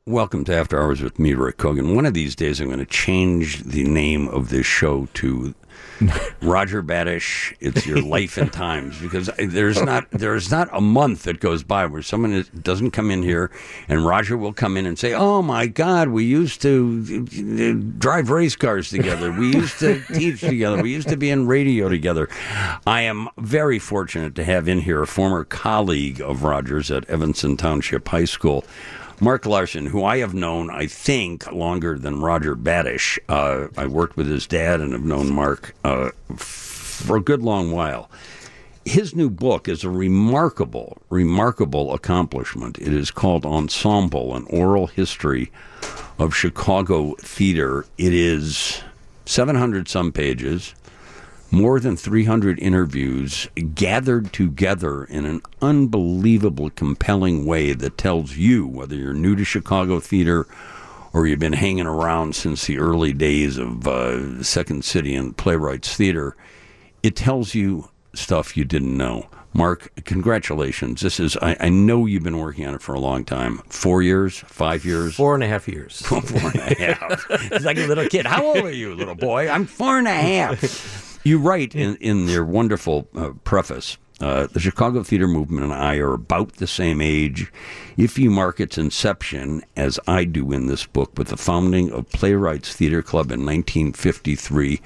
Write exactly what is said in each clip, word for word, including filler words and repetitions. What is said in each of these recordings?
Welcome to After Hours with me, Rick Kogan. One of these days I'm going to change the name of this show to Roger Badish, It's Your Life and Times, because there's not there's not a month that goes by where someone is, doesn't come in here and Roger will come in and say, oh my God, we used to drive race cars together. We used to teach together. We used to be in radio together. I am very fortunate to have in here a former colleague of Roger's at Evanston Township High School, Mark Larson, who I have known, I think, longer than Roger Badish. Uh, I worked with his dad and have known Mark uh, f- for a good long while. His new book is a remarkable, remarkable accomplishment. It is called Ensemble, An Oral History of Chicago Theater. It is seven hundred some pages, more than three hundred interviews gathered together in an unbelievable, compelling way that tells you, whether you're new to Chicago theater or you've been hanging around since the early days of uh, Second City and Playwrights Theater, it tells you stuff you didn't know. Mark, congratulations. This is, I, I know you've been working on it for a long time. Four years? Five years? Four and a half years. Four and a half. It's like a little kid. How old are you, little boy? I'm four and a half. You write in, in your wonderful uh, preface, uh, the Chicago theater movement and I are about the same age, if you mark its inception, as I do in this book, with the founding of Playwrights Theater Club in nineteen fifty-three.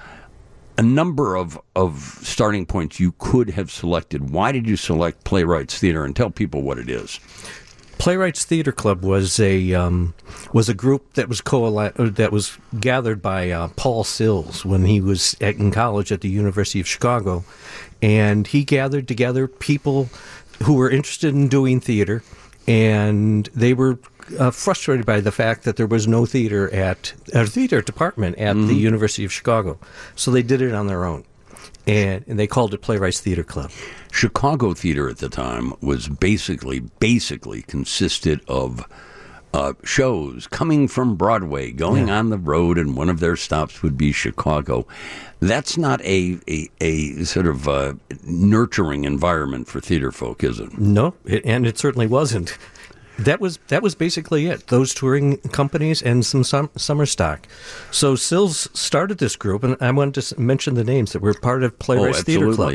A number of, of starting points you could have selected. Why did you select Playwrights Theater? And tell people what it is. Playwrights Theater Club was a um, was a group that was coal- that was gathered by uh, Paul Sills when he was at, in college at the University of Chicago, and he gathered together people who were interested in doing theater, and they were uh, frustrated by the fact that there was no theater at a theater department at mm-hmm. the University of Chicago, so they did it on their own. And, and they called it Playwrights Theater Club. Chicago theater at the time was basically, basically consisted of uh, shows coming from Broadway, going yeah. on the road, and one of their stops would be Chicago. That's not a, a, a sort of uh, nurturing environment for theater folk, is it? No, it, and it certainly wasn't. That was that was basically it. Those touring companies and some sum, summer stock. So Sills started this group, and I wanted to mention the names that were part of Playwrights oh, Theater Club.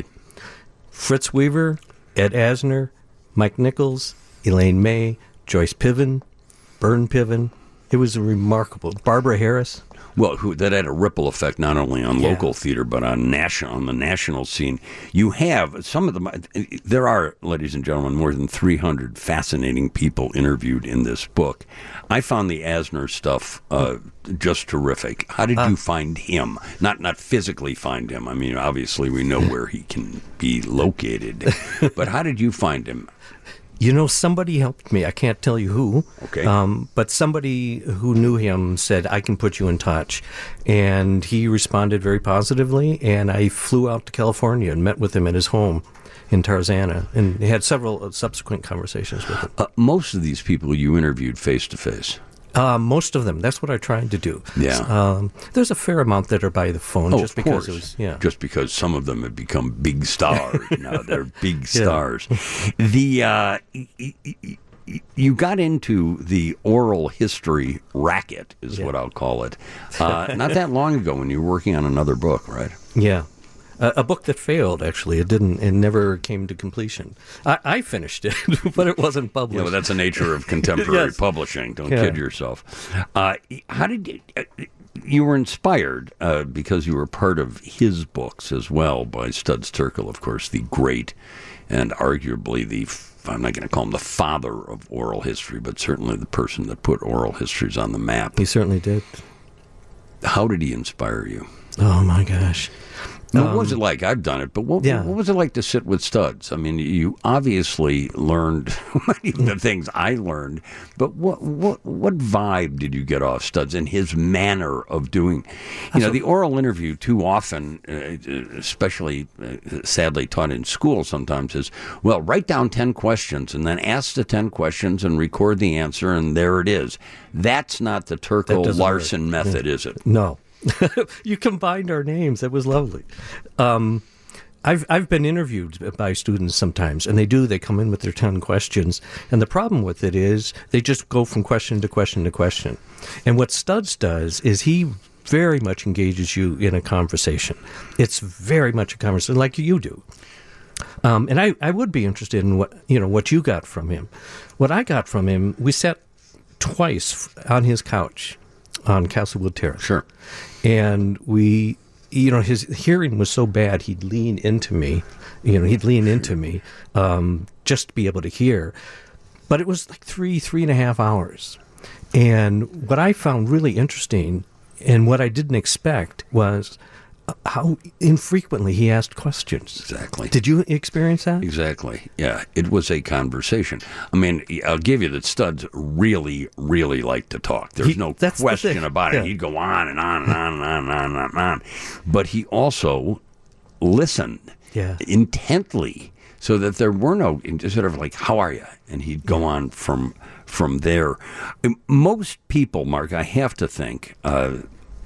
Fritz Weaver, Ed Asner, Mike Nichols, Elaine May, Joyce Piven, Bern Piven. It was a remarkable. Barbara Harris. Well, who, that had a ripple effect not only on yeah. local theater but on national on the national scene. You have some of them. There are, ladies and gentlemen, more than three hundred fascinating people interviewed in this book. I found the Asner stuff uh, just terrific. How did uh, you find him? Not not physically find him. I mean, obviously we know where he can be located, but how did you find him? You know, somebody helped me. I can't tell you who. Okay. Um, but somebody who knew him said, I can put you in touch. And he responded very positively, and I flew out to California and met with him at his home in Tarzana, and had several subsequent conversations with him. Uh, most of these people you interviewed face-to-face. Uh, most of them. That's what I tried to do. Yeah. Um, there's a fair amount that are by the phone, oh, just of because course. it was. Yeah. Just because some of them have become big stars. Now they're big stars. The uh, y- y- y- you got into the oral history racket, is yeah. what I'll call it. Uh, not that long ago, when you were working on another book, right? Yeah. Uh, a book that failed, actually. It didn't. It never came to completion. I, I finished it, but it wasn't published. Yeah, well, that's the nature of contemporary yes. publishing. Don't yeah. kid yourself. Uh, how did you, uh, you were inspired uh, because you were part of his books as well by Studs Terkel, of course, the great and arguably the, I'm not going to call him the father of oral history, but certainly the person that put oral histories on the map. He certainly did. How did he inspire you? Oh, my gosh. What was it like? I've done it, but what, yeah. what was it like to sit with Studs? I mean, you obviously learned many of the things I learned, but what what what vibe did you get off Studs and his manner of doing? You know, the oral interview too often, uh, especially uh, sadly taught in school sometimes, is, well, write down ten questions and then ask the ten questions and record the answer, and there it is. That's not the Terkel-Larson method, yeah. is it? No. You combined our names. It was lovely. Um, I've I've been interviewed by students sometimes, and they do. They come in with their ten questions, and the problem with it is they just go from question to question to question. And what Studs does is he very much engages you in a conversation. It's very much a conversation like you do. Um, and I, I would be interested in what you know what you got from him. What I got from him, we sat twice on his couch on Castlewood Terrace. Sure. And we, you know, his hearing was so bad, he'd lean into me, you know, he'd lean into me um, just to be able to hear. But it was like three, three and a half hours. And what I found really interesting and what I didn't expect was how infrequently he asked questions. Exactly. Did you experience that? Exactly. Yeah, it was a conversation. I mean, I'll give you that Studs really, really liked to talk. There's He- no that's the question thing. about it. Yeah. He'd go on and on and on and on and on and on, and on. But he also listened Yeah. intently so that there were no, just sort of like, how are you? And he'd go on from from there. Most people, Mark, I have to think, uh,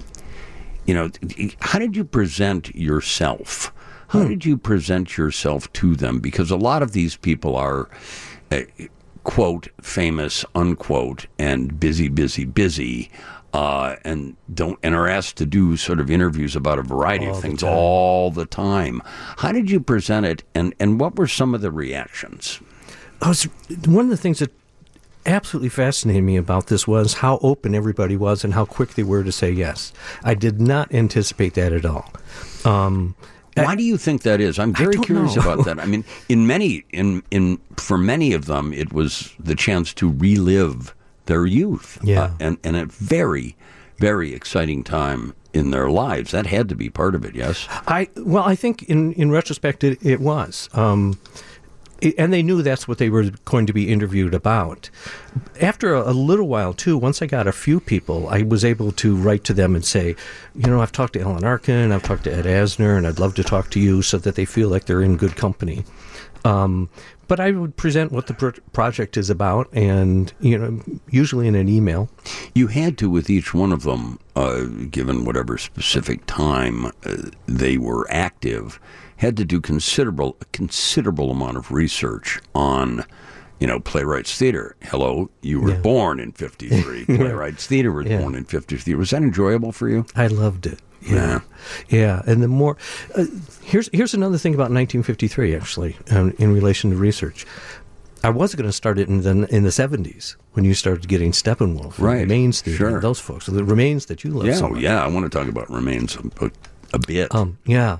you know, how did you present yourself? How Hmm. did you present yourself to them? Because a lot of these people are, uh, quote, famous, unquote, and busy, busy, busy, uh, and don't and are asked to do sort of interviews about a variety All of the things time. all the time. How did you present it, and, and what were some of the reactions? I was, one of the things that absolutely fascinated me about this was how open everybody was and how quick they were to say yes. I did not anticipate that at all. Um, Why do you think that is? I'm very don't curious know. about that. I mean, in many, in in for many of them, it was the chance to relive their youth, Yeah. uh, and and a very, very exciting time in their lives. That had to be part of it. Yes. I well, I think in in retrospect, it, it was. Um, it- and they knew that's what they were going to be interviewed about. After a, a little while, too, once I got a few people, I was able to write to them and say, you know, I've talked to Alan Arkin, I've talked to Ed Asner, and I'd love to talk to you so that they feel like they're in good company. Um, but I would present what the pro- project is about, and, you know, usually in an email. You had to with each one of them, uh, given whatever specific time uh, they were active, had to do considerable a considerable amount of research on, you know, Playwrights Theater. Hello, you were Yeah. born in fifty-three. Playwrights Theater was Yeah. born in fifty-three. Was that enjoyable for you? I loved it. Yeah, yeah. And the more uh, here's here's another thing about nineteen fifty-three, actually, um, in relation to research. I was going to start it in the in the seventies when you started getting Steppenwolf, and Right, Remains Theater, sure. and those folks, the Remains that you love Yeah, so much. yeah. I want to talk about Remains a, a bit. Um, yeah.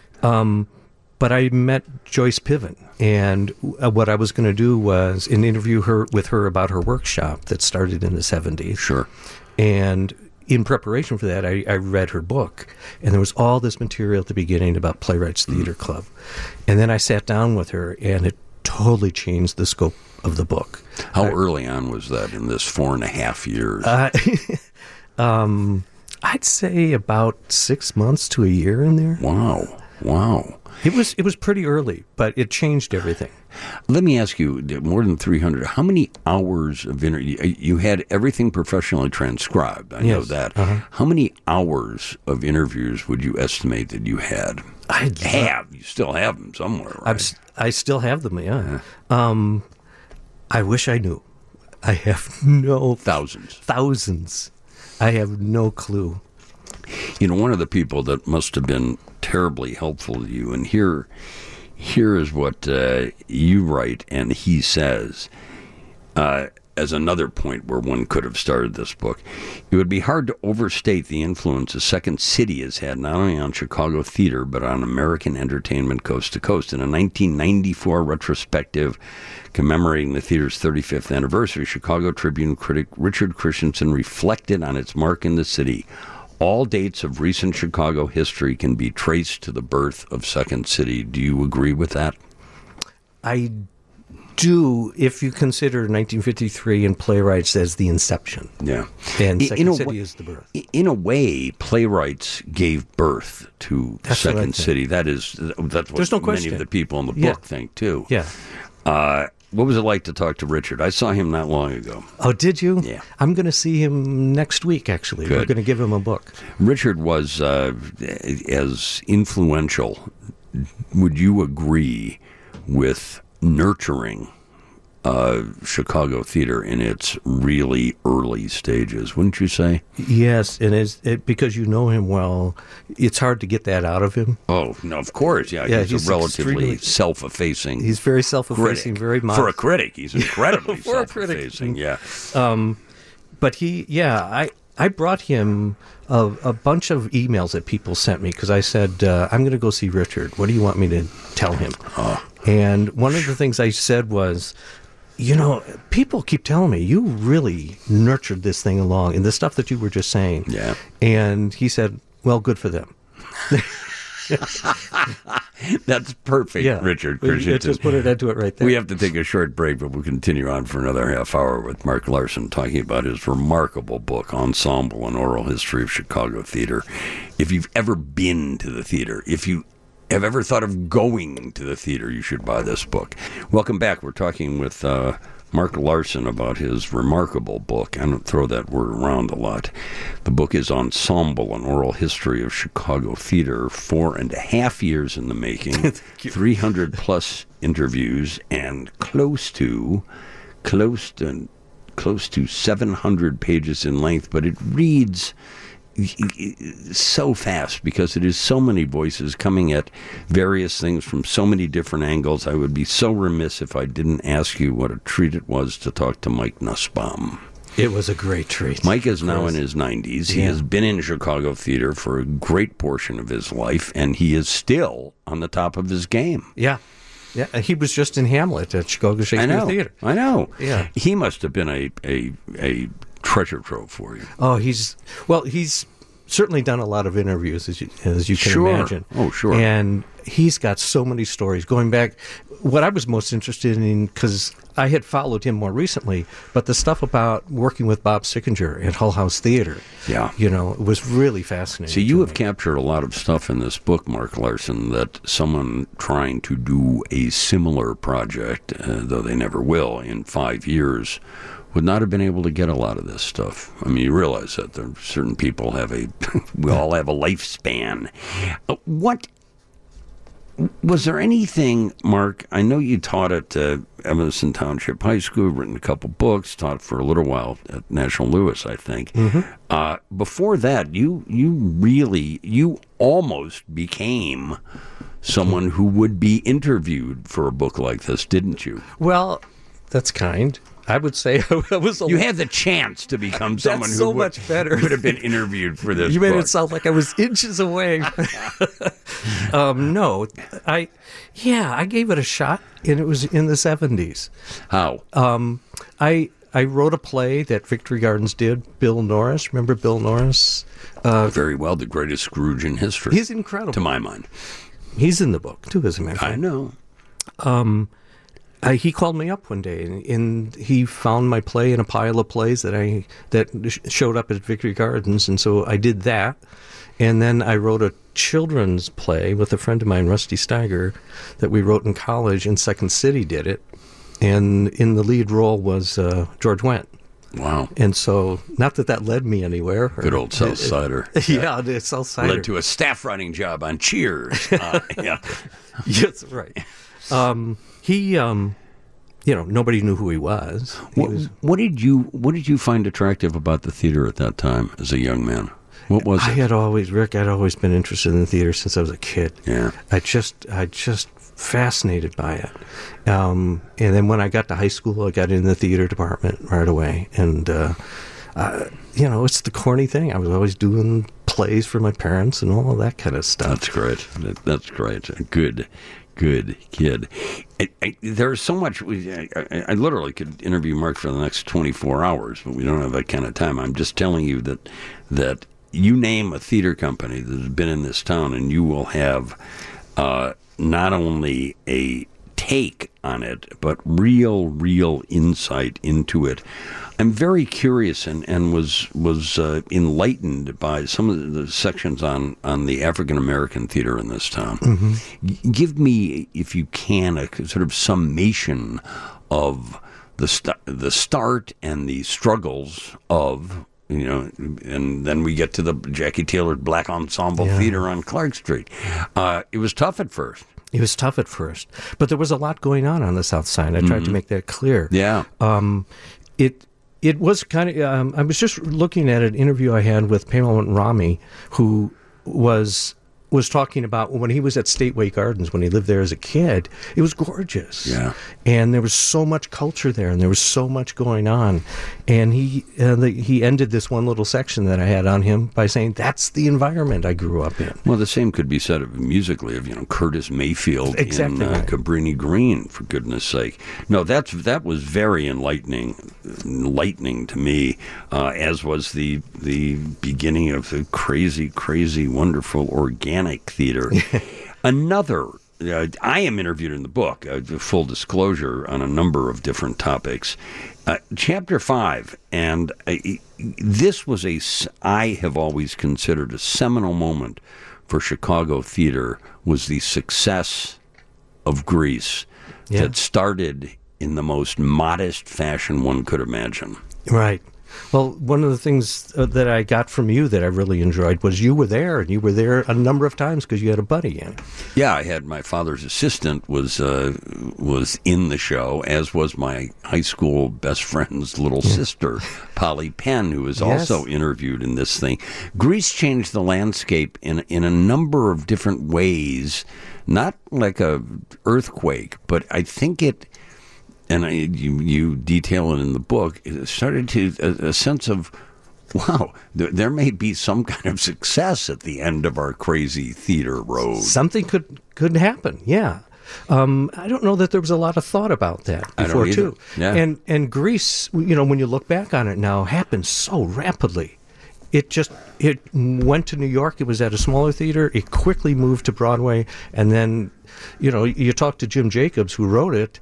Um, but I met Joyce Piven, and uh, what I was going to do was an interview her with her about her workshop that started in the seventies. Sure. And in preparation for that, I, I read her book, and there was all this material at the beginning about Playwrights Theater Club. And then I sat down with her, and it totally changed the scope of the book. How early on was that in this four and a half years? Uh, um, I'd say about six months to a year in there. wow. Wow. It was it was pretty early, but it changed everything. Let me ask you, more than three hundred, how many hours of interview? You had everything professionally transcribed. I know Yes, that. uh-huh. How many hours of interviews would you estimate that you had? I Have. You still have them somewhere, right? I'm, s- I still have them, yeah. Um, I wish I knew. I have no Thousands. thousands. I have no clue. You know, one of the people that must have been terribly helpful to you, and here, here is what uh, you write, and he says, uh, as another point where one could have started this book, it would be hard to overstate the influence the Second City has had not only on Chicago theater, but on American entertainment coast to coast. In a nineteen ninety-four retrospective commemorating the theater's thirty-fifth anniversary, Chicago Tribune critic Richard Christensen reflected on its mark in the city. All dates of recent Chicago history can be traced to the birth of Second City. Do you agree with that? I do, if you consider nineteen fifty-three and Playwrights as the inception. Yeah. And In- Second in a City way- is the birth. In a way, Playwrights gave birth to That's what I Second think. City. That is, that's what There's no many question. of the people in the Yeah. book think, too. Yeah. Uh, what was it like to talk to Richard? I saw him not long ago. Oh, did you? Yeah. I'm going to see him next week, actually. We're Good. going to give him a book. Richard was uh, as influential would you agree with nurturing uh, Chicago theater in its really early stages? Wouldn't you say? Yes, and it's, it, because you know him well, it's hard to get that out of him. Oh, no, of course. Yeah, Yeah, he's, he's a relatively extremely- self-effacing He's very self-effacing, critic. very modest. For a critic, he's incredibly For a critic. self-effacing. Yeah. But he, yeah, I, I brought him a, a bunch of emails that people sent me because I said, uh, I'm going to go see Richard. What do you want me to tell him? Oh. And one of the things I said was, you know, people keep telling me you really nurtured this thing along and the stuff that you were just saying. Yeah. And he said, well, good for them. That's perfect, Yeah. Richard We- Christensen. Just put it into it right there. We have to take a short break, but we'll continue on for another half hour with Mark Larson talking about his remarkable book, Ensemble and Oral History of Chicago Theater. If you've ever been to the theater, if you have ever thought of going to the theater, you should buy this book. Welcome back. We're talking with uh, Mark Larson about his remarkable book. I don't throw that word around a lot. The book is Ensemble, an Oral History of Chicago Theater, four and a half years in the making, three hundred plus interviews, and close to, close to, close to seven hundred pages in length, but it reads so fast because it is so many voices coming at various things from so many different angles. I would be so remiss if I didn't ask you what a treat it was to talk to Mike Nussbaum. It was a great treat. Mike is now in his nineties. He Yeah. has been in Chicago theater for a great portion of his life, and he is still on the top of his game. Yeah. Yeah. He was just in Hamlet at Chicago I Shakespeare know. Theater. I know. Yeah. He must have been a, a, a treasure trove for you. Oh, he's well. He's certainly done a lot of interviews, as you, as you can Sure. imagine. Oh, sure. And he's got so many stories going back. What I was most interested in, because I had followed him more recently, but the stuff about working with Bob Sickinger at Hull House Theater, Yeah. you know, it was really fascinating. So you to have me. captured a lot of stuff in this book, Mark Larson, that someone trying to do a similar project, uh, though they never will, in five years, would not have been able to get a lot of this stuff. I mean, you realize that there are certain people have a, we all have a lifespan. Uh, what, was there anything, Mark, I know you taught at uh, Evanston Township High School, written a couple books, taught for a little while at National Louis, I think. Uh, before that, you you really, you almost became someone who would be interviewed for a book like this, didn't you? Well, that's kind. I would say I was a You had the chance to become someone who so would, much better. would have been interviewed for this You made book. it sound like I was inches away. um, no, I, yeah, I gave it a shot, and it was in the seventies. How? Um, I I wrote a play that Victory Gardens did. Bill Norris, remember Bill Norris? Uh, Very well, the greatest Scrooge in history, he's incredible. to my mind. He's in the book too, as a matter of I fact. know. Um, I, he called me up one day, and, and he found my play in a pile of plays that I that sh- showed up at Victory Gardens, and so I did that. And then I wrote a children's play with a friend of mine, Rusty Steiger, that we wrote in college, and Second City did it. And in the lead role was uh, George Wendt. Wow. And so, not that that led me anywhere. or- Good old South Sider. Yeah, the South Sider. Led to a staff writing job on Cheers. Uh, yeah. Yes, right. Um, he, um, you know, nobody knew who he was. He What, was what did you What did you find attractive about the theater at that time as a young man? What was I it? had always, Rick, I'd always been interested in the theater since I was a kid. Yeah. I just, I just fascinated by it. Um, and then when I got to high school, I got in the theater department right away. And, uh, uh, you know, it's the corny thing. I was always doing plays for my parents and all of that kind of stuff. That's great. That- That's great. Good, good kid. I, I, there's so much. We, I, I I literally could interview Mark for the next twenty-four hours, but we don't have that kind of time. I'm just telling you that that you name a theater company that has been in this town, and you will have uh, not only a take on it, but real, real insight into it. I'm very curious and, and was was uh, enlightened by some of the sections on, on the African American theater in this town. G- give me, if you can, a sort of summation of the st- the start and the struggles of You know, and then we get to the Jackie Taylor Black Ensemble Yeah. Theater on Clark Street. Uh, it was tough at first. It was tough at first, but there was a lot going on on the South Side. I tried to make that clear. Yeah. Um, it it was kind of. Um, I was just looking at an interview I had with Pamela Rami, who was was talking about when he was at Stateway Gardens when he lived there as a kid. It was gorgeous. Yeah. And there was so much culture there, and there was so much going on. And he uh, the, he ended this one little section that I had on him by saying, "That's the environment I grew up in." Well, the same could be said of musically of you know Curtis Mayfield Exactly in uh, right. Cabrini Green, for goodness sake. No, that's that was very enlightening, enlightening to me, uh, as was the the beginning of the crazy, crazy, wonderful organic theater. Another. Uh, I am interviewed in the book, uh, full disclosure, on a number of different topics. Uh, chapter five, and uh, this was a, I have always considered a seminal moment for Chicago theater, was the success of Grease Yeah. that started in the most modest fashion one could imagine. Right. Well, one of the things uh, that I got from you that I really enjoyed was you were there, and you were there a number of times because you had a buddy in. Yeah, I had my father's assistant was uh, was in the show, as was my high school best friend's little sister, Polly Penn, who was Yes. also interviewed in this thing. Grease changed the landscape in in a number of different ways, not like a earthquake, but I think it. And I, you, you detail it in the book, it started to a, a sense of, wow, there, there may be some kind of success at the end of our crazy theater road. Something could could happen, yeah. Um, I don't know that there was a lot of thought about that I don't before, either. too. Yeah. And and Grease, you know, when you look back on it now, happened so rapidly. It just it went to New York. It was at a smaller theater. It quickly moved to Broadway, and then, you know, you talk to Jim Jacobs, who wrote it.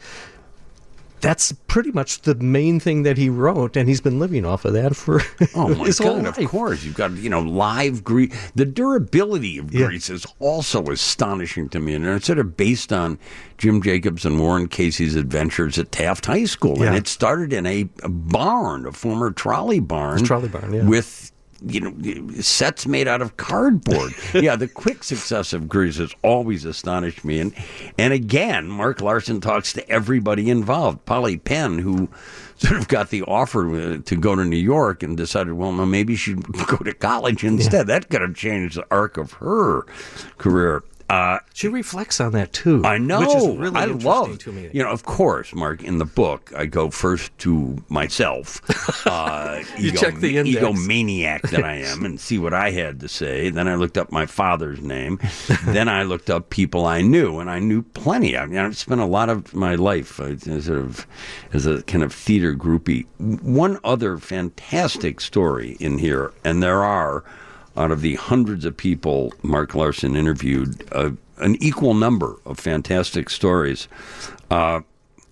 That's pretty much the main thing that he wrote, and he's been living off of that for Oh my his whole God! life. Of course, you've got you know live Grease. The durability of Yeah. Grease is also astonishing to me, and it's sort of based on Jim Jacobs and Warren Casey's adventures at Taft High School, and Yeah. it started in a, a barn, a former trolley barn, trolley barn, yeah. with. You know, sets made out of cardboard. Yeah, the quick success of Grease has always astonished me. And and again, Mark Larson talks to everybody involved. Polly Penn, who sort of got the offer to go to New York and decided, well, no, maybe she should go to college instead. That could have changed the arc of her career. Uh, She reflects on that too. I know. which is really I interesting love, to me. you know, of course, Mark, in the book, I go first to myself, uh, You ego, check the index. egomaniac that I am, and see what I had to say. Then I looked up my father's name. Then I looked up people I knew, and I knew plenty. I mean, I've spent a lot of my life uh, sort of as a kind of theater groupie. One other fantastic story in here, and there are, out of the hundreds of people Mark Larson interviewed, uh, an equal number of fantastic stories. Uh,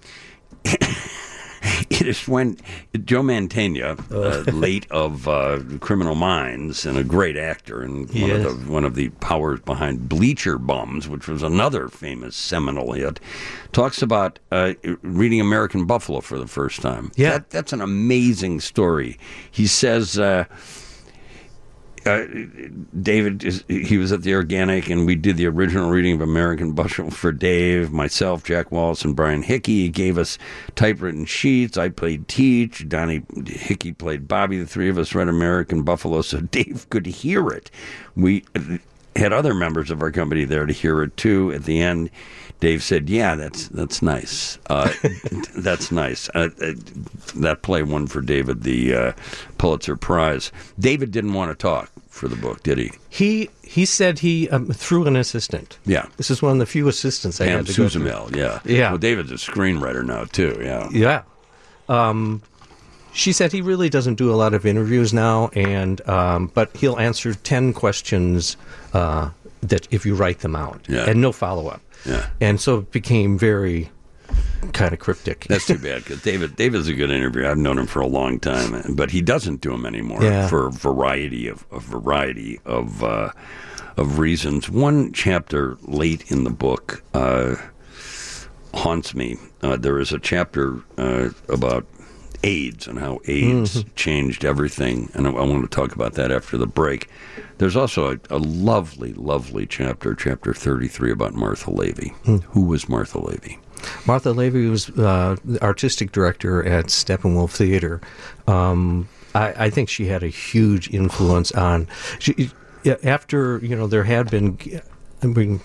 it is when Joe Mantegna, uh, late of uh, Criminal Minds and a great actor, and one, Yes. of the, one of the powers behind Bleacher Bums, which was another famous seminal hit, talks about uh, reading American Buffalo for the first time. Yeah. That, that's an amazing story. He says... Uh, Uh, David, is, he was at the Organic, and we did the original reading of American Buffalo for Dave, myself, Jack Wallace, and Brian Hickey. He gave us typewritten sheets. I played Teach. Donnie Hickey played Bobby. The three of us read American Buffalo so Dave could hear it. We had other members of our company there to hear it, too. At the end, Dave said, yeah, that's that's nice. Uh, that's nice. Uh, uh, that play won for David the uh, Pulitzer Prize. David didn't want to talk for the book, did he? He he said he um, through an assistant. Yeah. This is one of the few assistants I Pam had to go through. Suzamel, yeah. Yeah. Well, David's a screenwriter now, too, yeah. Yeah. Um, she said he really doesn't do a lot of interviews now, and um, but he'll answer ten questions uh, that if you write them out, Yeah. and no follow-up. Yeah. And so it became very kind of cryptic. That's too bad, because David, David's a good interviewer. I've known him for a long time, but he doesn't do them anymore Yeah. for a variety of a variety of uh, of reasons. One chapter late in the book uh, haunts me. Uh, there is a chapter uh, about AIDS and how AIDS mm-hmm. changed everything. And I, I want to talk about that after the break. There's also a, a lovely, lovely chapter, chapter thirty-three, about Martha Lavey. Mm. Who was Martha Lavey? Martha Lavey was uh, the artistic director at Steppenwolf Theater. Um, I, I think she had a huge influence on. She, after you know, there had been. I mean,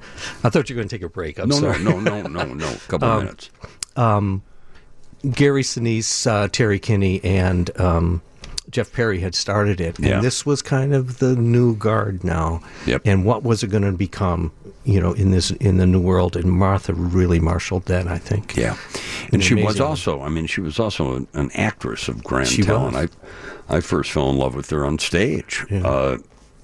I thought you were going to take a break. I'm no, sorry. no, no, no, no, no. A couple um, of minutes. Um, Gary Sinise, uh, Terry Kinney, and um, Jeff Perry had started it, and yeah. this was kind of the new guard now. Yep. And what was it going to become? You know, in this in the new world, and Martha really marshaled that, I think. Yeah, and she was also. I mean, she was also an, an actress of grand she talent. Was. I, I first fell in love with her on stage. Yeah. Uh,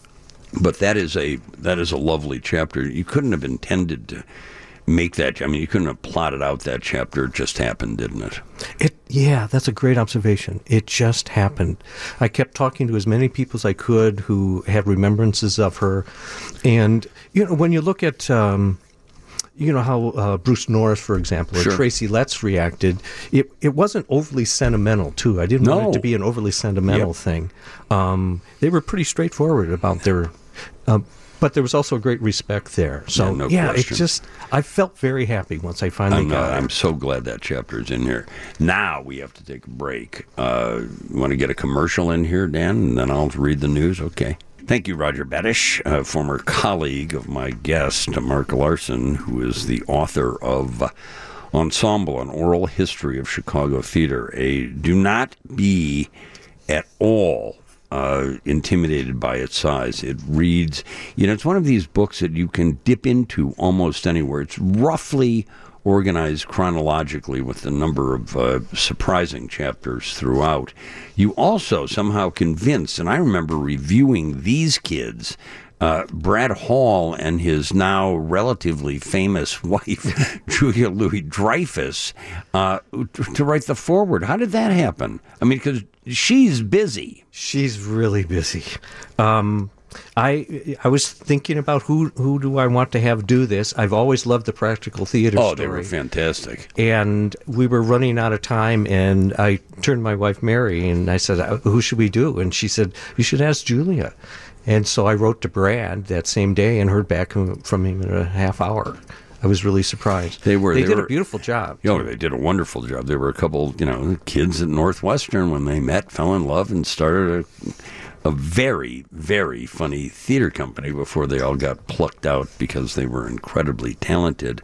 but that is a that is a lovely chapter. You couldn't have intended to make that. I mean, you couldn't have plotted out that chapter. It just happened, didn't it? It yeah, that's a great observation. It just happened. I kept talking to as many people as I could who had remembrances of her, and you know, when you look at um, you know how uh, Bruce Norris, for example, or sure. Tracy Letts reacted, it it wasn't overly sentimental too. I didn't no. want it to be an overly sentimental yep. thing. Um, they were pretty straightforward about their. Uh, But there was also great respect there. So, yeah, no yeah it question. just, I felt very happy once I finally I'm, got uh, it. I'm so glad that chapter is in here. Now we have to take a break. Uh, you want to get a commercial in here, Dan, and then I'll read the news? Okay. Thank you, Roger Badish, a former colleague of my guest, Mark Larson, who is the author of uh, Ensemble, An Oral History of Chicago Theater. A, do not be at all Uh, intimidated by its size. It reads, you know, it's one of these books that you can dip into almost anywhere. It's roughly organized chronologically with the number of uh, surprising chapters throughout. You also somehow convinced, and I remember reviewing these kids, Uh, Brad Hall and his now relatively famous wife, Julia Louis-Dreyfus, uh, to write the foreword. How did that happen? I mean, because she's busy. She's really busy. Um, I I was thinking about who who do I want to have do this. I've always loved the practical theater oh, story. they were fantastic. And we were running out of time, and I turned to my wife, Mary, and I said, who should we do? And she said, you should ask Julia. And so I wrote to Brad that same day and heard back from him in a half hour. I was really surprised. They were. They, they did were, a beautiful job. Oh, they did a wonderful job. There were a couple, you know, kids at Northwestern when they met, fell in love, and started a, a very, very funny theater company before they all got plucked out because they were incredibly talented.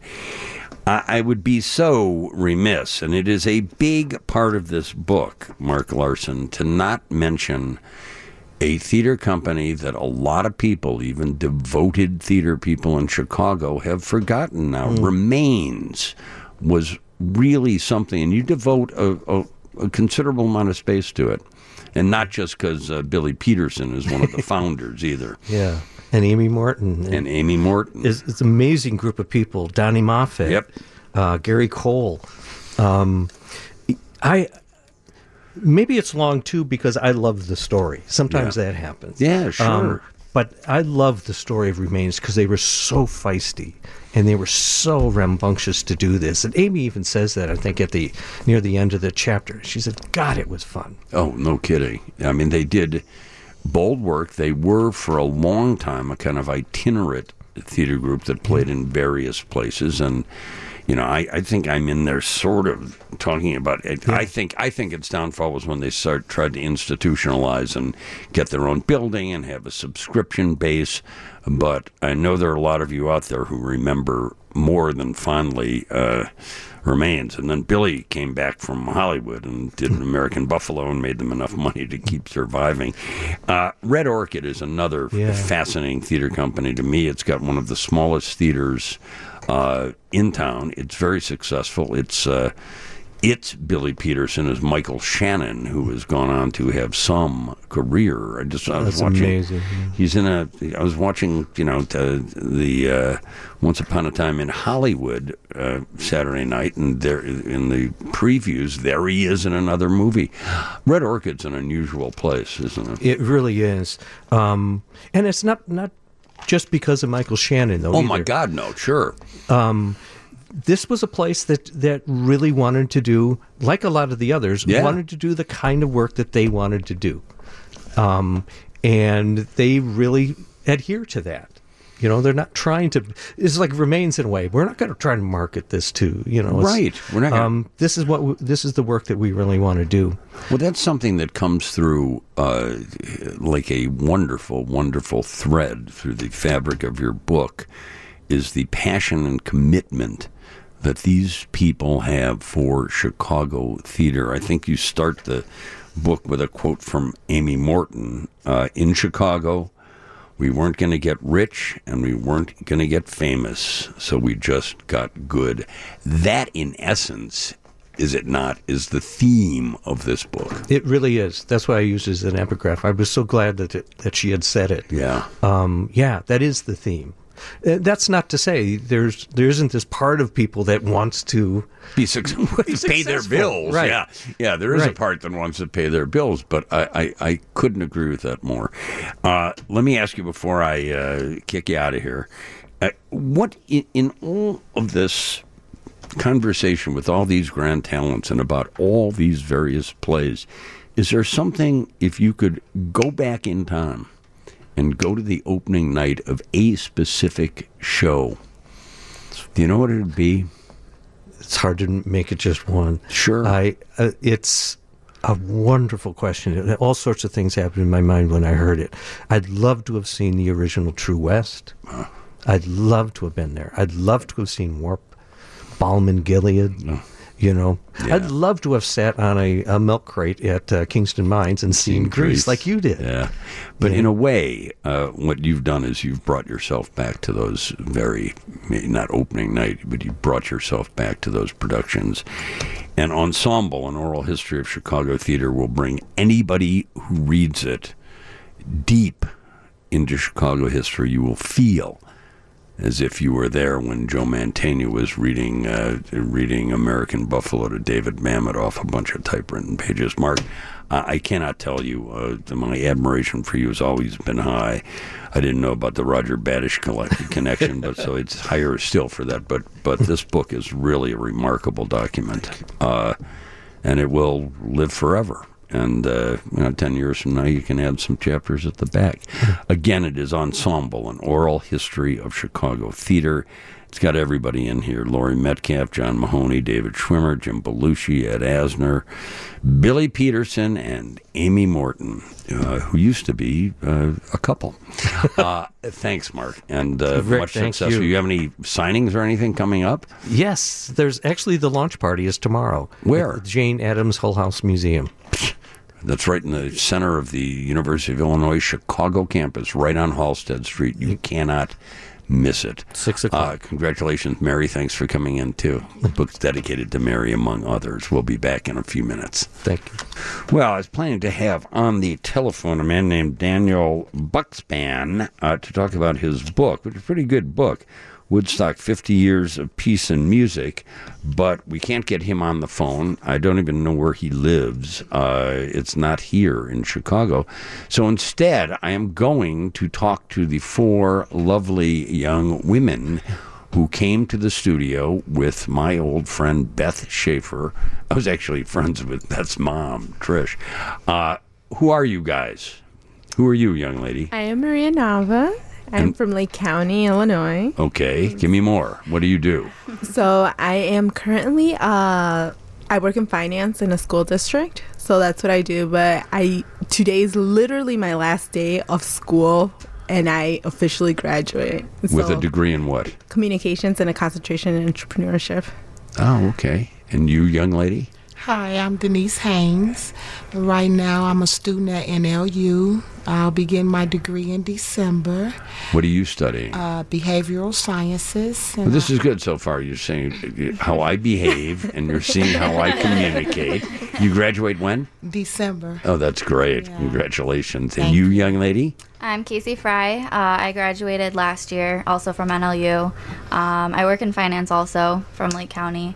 I, I would be so remiss, and it is a big part of this book, Mark Larson, to not mention a theater company that a lot of people, even devoted theater people in Chicago, have forgotten now. Mm. Remains was really something, and you devote a, a, a considerable amount of space to it. And not just because uh, Billy Peterson is one of the founders either. Yeah, and Amy Morton. And, and Amy Morton. It's, it's an amazing group of people. Donnie Moffat. Yep. Uh, Gary Cole. Um, I... Maybe it's long, too, because I love the story. Sometimes yeah. that happens. Yeah, sure. Um, but I love the story of Remains because they were so feisty and they were so rambunctious to do this. And Amy even says that, I think, at the near the end of the chapter. She said, God, it was fun. Oh, no kidding. I mean, they did bold work. They were, for a long time, a kind of itinerant theater group that played mm-hmm. in various places. And You know, I, I think I'm in there sort of talking about it. Yeah. I think I think its downfall was when they start tried to institutionalize and get their own building and have a subscription base. But I know there are a lot of you out there who remember more than fondly uh, Remains. And then Billy came back from Hollywood and did an American Buffalo and made them enough money to keep surviving. Uh, Red Orchid is another yeah. fascinating theater company to me. It's got one of the smallest theaters Uh, in town. It's very successul. It's uh, it's Billy Peterson as Michael Shannon, who has gone on to have some career. I just I was That's watching. Amazing. Yeah. He's in a. I was watching. You know, the, the uh, Once Upon a Time in Hollywood uh, Saturday night, and there in the previews, there he is in another movie. Red Orchid's an unusual place, isn't it? It really is, um, and it's not not. just because of Michael Shannon, though. Oh, either. my God, no, sure. Um, this was a place that, that really wanted to do, like a lot of the others, Yeah. wanted to do the kind of work that they wanted to do. Um, and they really adhere to that. You know, they're not trying to. It's like Remains in a way. We're not going to try to market this to, you know. it's- Right. We're not gonna- Um, this is what. w- This is the work that we really want to do. Well, that's something that comes through uh, like a wonderful, wonderful thread through the fabric of your book, is the passion and commitment that these people have for Chicago theater. I think you start the book with a quote from Amy Morton. Uh, in Chicago, we weren't going to get rich and we weren't going to get famous, so we just got good. That, in essence, is it not, is the theme of this book. It really is. That's why I used it as an epigraph. I was so glad that it, that she had said it. Yeah. Um, yeah, that is the theme. Uh, that's not to say there's there isn't this part of people that wants to Be successful, pay their successful. bills. Right. Yeah, yeah. There is a Right. part that wants to pay their bills, but I, I, I couldn't agree with that more. Uh, let me ask you before I uh, kick you out of here: uh, what in, in all of this conversation with all these grand talents and about all these various plays, is there something, if you could go back in time and go to the opening night of a specific show, do you know what it would be? It's hard to make it just one. Sure. I. Uh, it's a wonderful question. All sorts of things happened in my mind when I heard it. I'd love to have seen the original True West. I'd love to have been there. I'd love to have seen Warp, Balmain Gilead. No. You know, Yeah. I'd love to have sat on a, a milk crate at uh, Kingston Mines and seen Seen Grease Grease. like you did. Yeah. But in a way, uh, what you've done is you've brought yourself back to those very, not opening night, but you brought yourself back to those productions. And Ensemble, An Oral History of Chicago Theater, will bring anybody who reads it deep into Chicago history. You will feel as if you were there when Joe Mantegna was reading uh, reading American Buffalo to David Mamet off a bunch of typewritten pages. Mark, uh, I cannot tell you, uh, my admiration for you has always been high. I didn't know about the Roger Badish collect- connection, but so it's higher still for that. But but this book is really a remarkable document, uh, and it will live forever. And, uh, you know, ten years from now, you can add some chapters at the back. Again, it is Ensemble, An Oral History of Chicago Theater. It's got everybody in here. Laurie Metcalf, John Mahoney, David Schwimmer, Jim Belushi, Ed Asner, Billy Peterson, and Amy Morton, uh, who used to be uh, a couple. Uh, thanks, Mark. And uh, Rick, much thank success. you. Do you have any signings or anything coming up? Yes, there's actually the launch party is tomorrow. Where? At the Jane Addams Hull House Museum. That's right in the center of the University of Illinois Chicago campus, right on Halstead Street. You cannot miss it. Six Uh, o'clock. congratulations, Mary. Thanks for coming in, too. The book's dedicated to Mary, among others. We'll be back in a few minutes. Thank you. Well, I was planning to have on the telephone a man named Daniel Buckspan uh, to talk about his book, which is a pretty good book, Woodstock, fifty years of Peace and Music, but we can't get him on the phone. I don't even know where he lives. Uh, it's not here in Chicago. So instead, I am going to talk to the four lovely young women who came to the studio with my old friend Beth Schaefer. I was actually friends with Beth's mom, Trish. Uh, who are you guys? Who are you, young lady? I am Maria Nava. I'm And- from Lake County, Illinois. Okay, give me more. What do you do? So I am currently, uh, I work in finance in a school district. So that's what I do. But I today is literally my last day of school, and I officially graduate. With So, a degree in what? communications and a concentration in entrepreneurship. Oh, okay. And you, young lady? Hi, I'm Denise Haynes. Right now, I'm a student at N L U. I'll begin my degree in December, What are you studying? uh, behavioral sciences. And Well, this is good so far. You're saying how I behave, and you're seeing how I communicate. You graduate when? December. Oh, that's great. Yeah. Congratulations. And Thank you, you. young lady? I'm Casey Fry. Uh, I graduated last year, also from N L U. Um, I work in finance also from Lake County.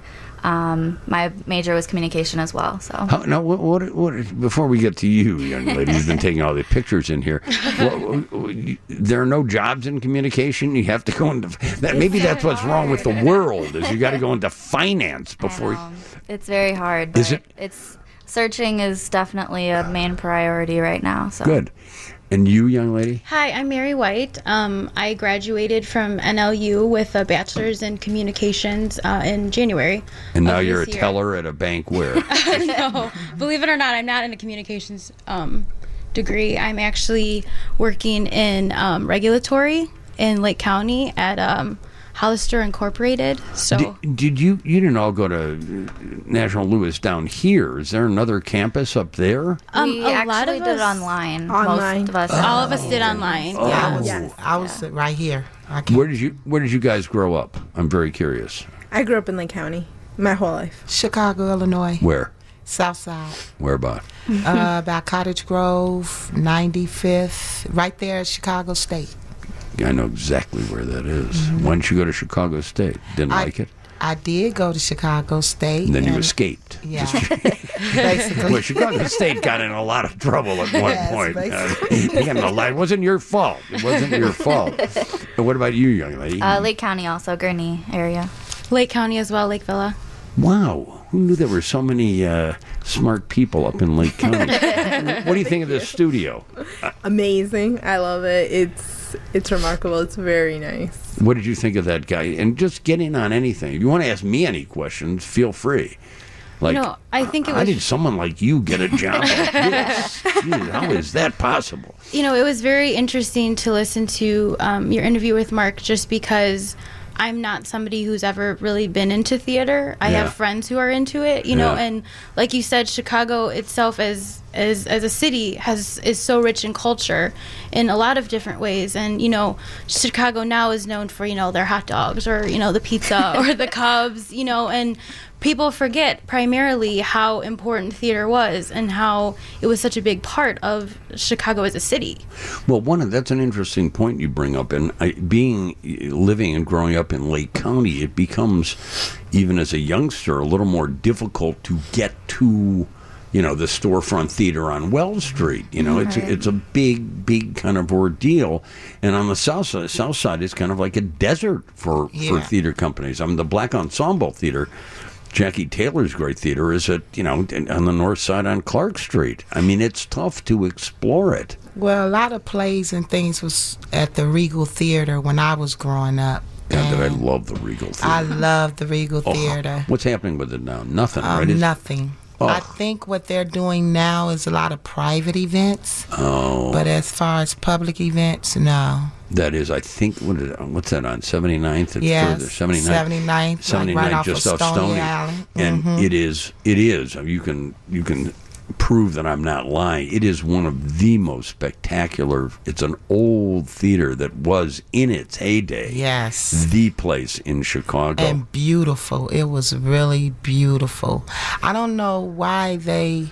Um, my major was communication as well. So How, now, what, what, what? Before we get to you, young lady, who's been taking all the pictures in here, what, what, there are no jobs in communication. You have to go into that. Maybe that's what's wrong with the world. Is you got to go into finance before. I know. It's very hard. But Is it? It's searching is definitely a main priority right now. So Good. And you, young lady? Hi, I'm Mary White. Um, I graduated from N L U with a bachelor's in communications uh, in January. And now of you're a this year. teller at a bank where? No, believe it or not, I'm not in a communications um, degree. I'm actually working in um, regulatory in Lake County at um, Hollister Incorporated. So Did, did you, you didn't all go to National Lewis down here. Is there another campus up there? um, we a actually lot of did us, it online. Online. Most of us. all of us did online. Oh. Yeah. I was, Yes. I was right here. I can't. Where did you, where did you guys grow up? I'm very curious. I grew up in Lake County my whole life. Chicago, Illinois, Where? South Side, Where about? uh, by Cottage Grove, ninety-fifth, right there at Chicago State. I know exactly where that is. Why didn't you go to Chicago State? Didn't I- like it? I did go to Chicago State. And then you and- escaped. Yeah, basically. Well, Chicago State got in a lot of trouble at one Yes, point. basically. Uh, they got in a lot- it wasn't your fault. It wasn't your fault. But what about you, young lady? Uh, Lake County also, Gurnee area. Lake County as well, Lake Villa. Wow. Who knew there were so many uh, smart people up in Lake County? What do you think of this studio? Amazing. I love it. It's it's remarkable. It's very nice. What did you think of that guy? And just get in on anything. If you want to ask me any questions, feel free. Like, No, I think it I was- did someone like you get a job like this? Jeez, how is that possible? You know, it was very interesting to listen to um, your interview with Mark just because I'm not somebody who's ever really been into theater. I Yeah. have friends who are into it, you know, Yeah. and like you said, Chicago itself as as as a city has is so rich in culture in a lot of different ways. And you know, Chicago now is known for, you know, their hot dogs or, you know, the pizza or the Cubs, you know, and people forget primarily how important theater was and how it was such a big part of Chicago as a city. Well, one of that's an interesting point you bring up. And I, being living and growing up in Lake County, it becomes, even as a youngster, a little more difficult to get to, you know, the storefront theater on Wells Street. You know, it's Right. it's a big, big kind of ordeal. And on the south side, south side is kind of like a desert for for Yeah. theater companies. I mean, the Black Ensemble Theater. Jackie Taylor's great theater is at, you know, on the north side on Clark Street. I mean, it's tough to explore it. Well, a lot of plays and things was at the Regal Theater when I was growing up. God, did I And love the Regal Theater. I love the Regal Oh, Theater. what's happening with it now? Nothing, Um, right? Is- nothing. Oh. I think what they're doing now is a lot of private events, Oh, but as far as public events, no. that is, I think, what is, what's that on? seventy-ninth? It's Yes, further. seventy-ninth. seventy-ninth, like seventy-ninth, right off just of off Stony Stony. Island. And Mhm. it is, it is, you can, you can prove that I'm not lying. It is one of the most spectacular, it's an old theater that was in its heyday. Yes. The place in Chicago. And beautiful. It was really beautiful. I don't know why they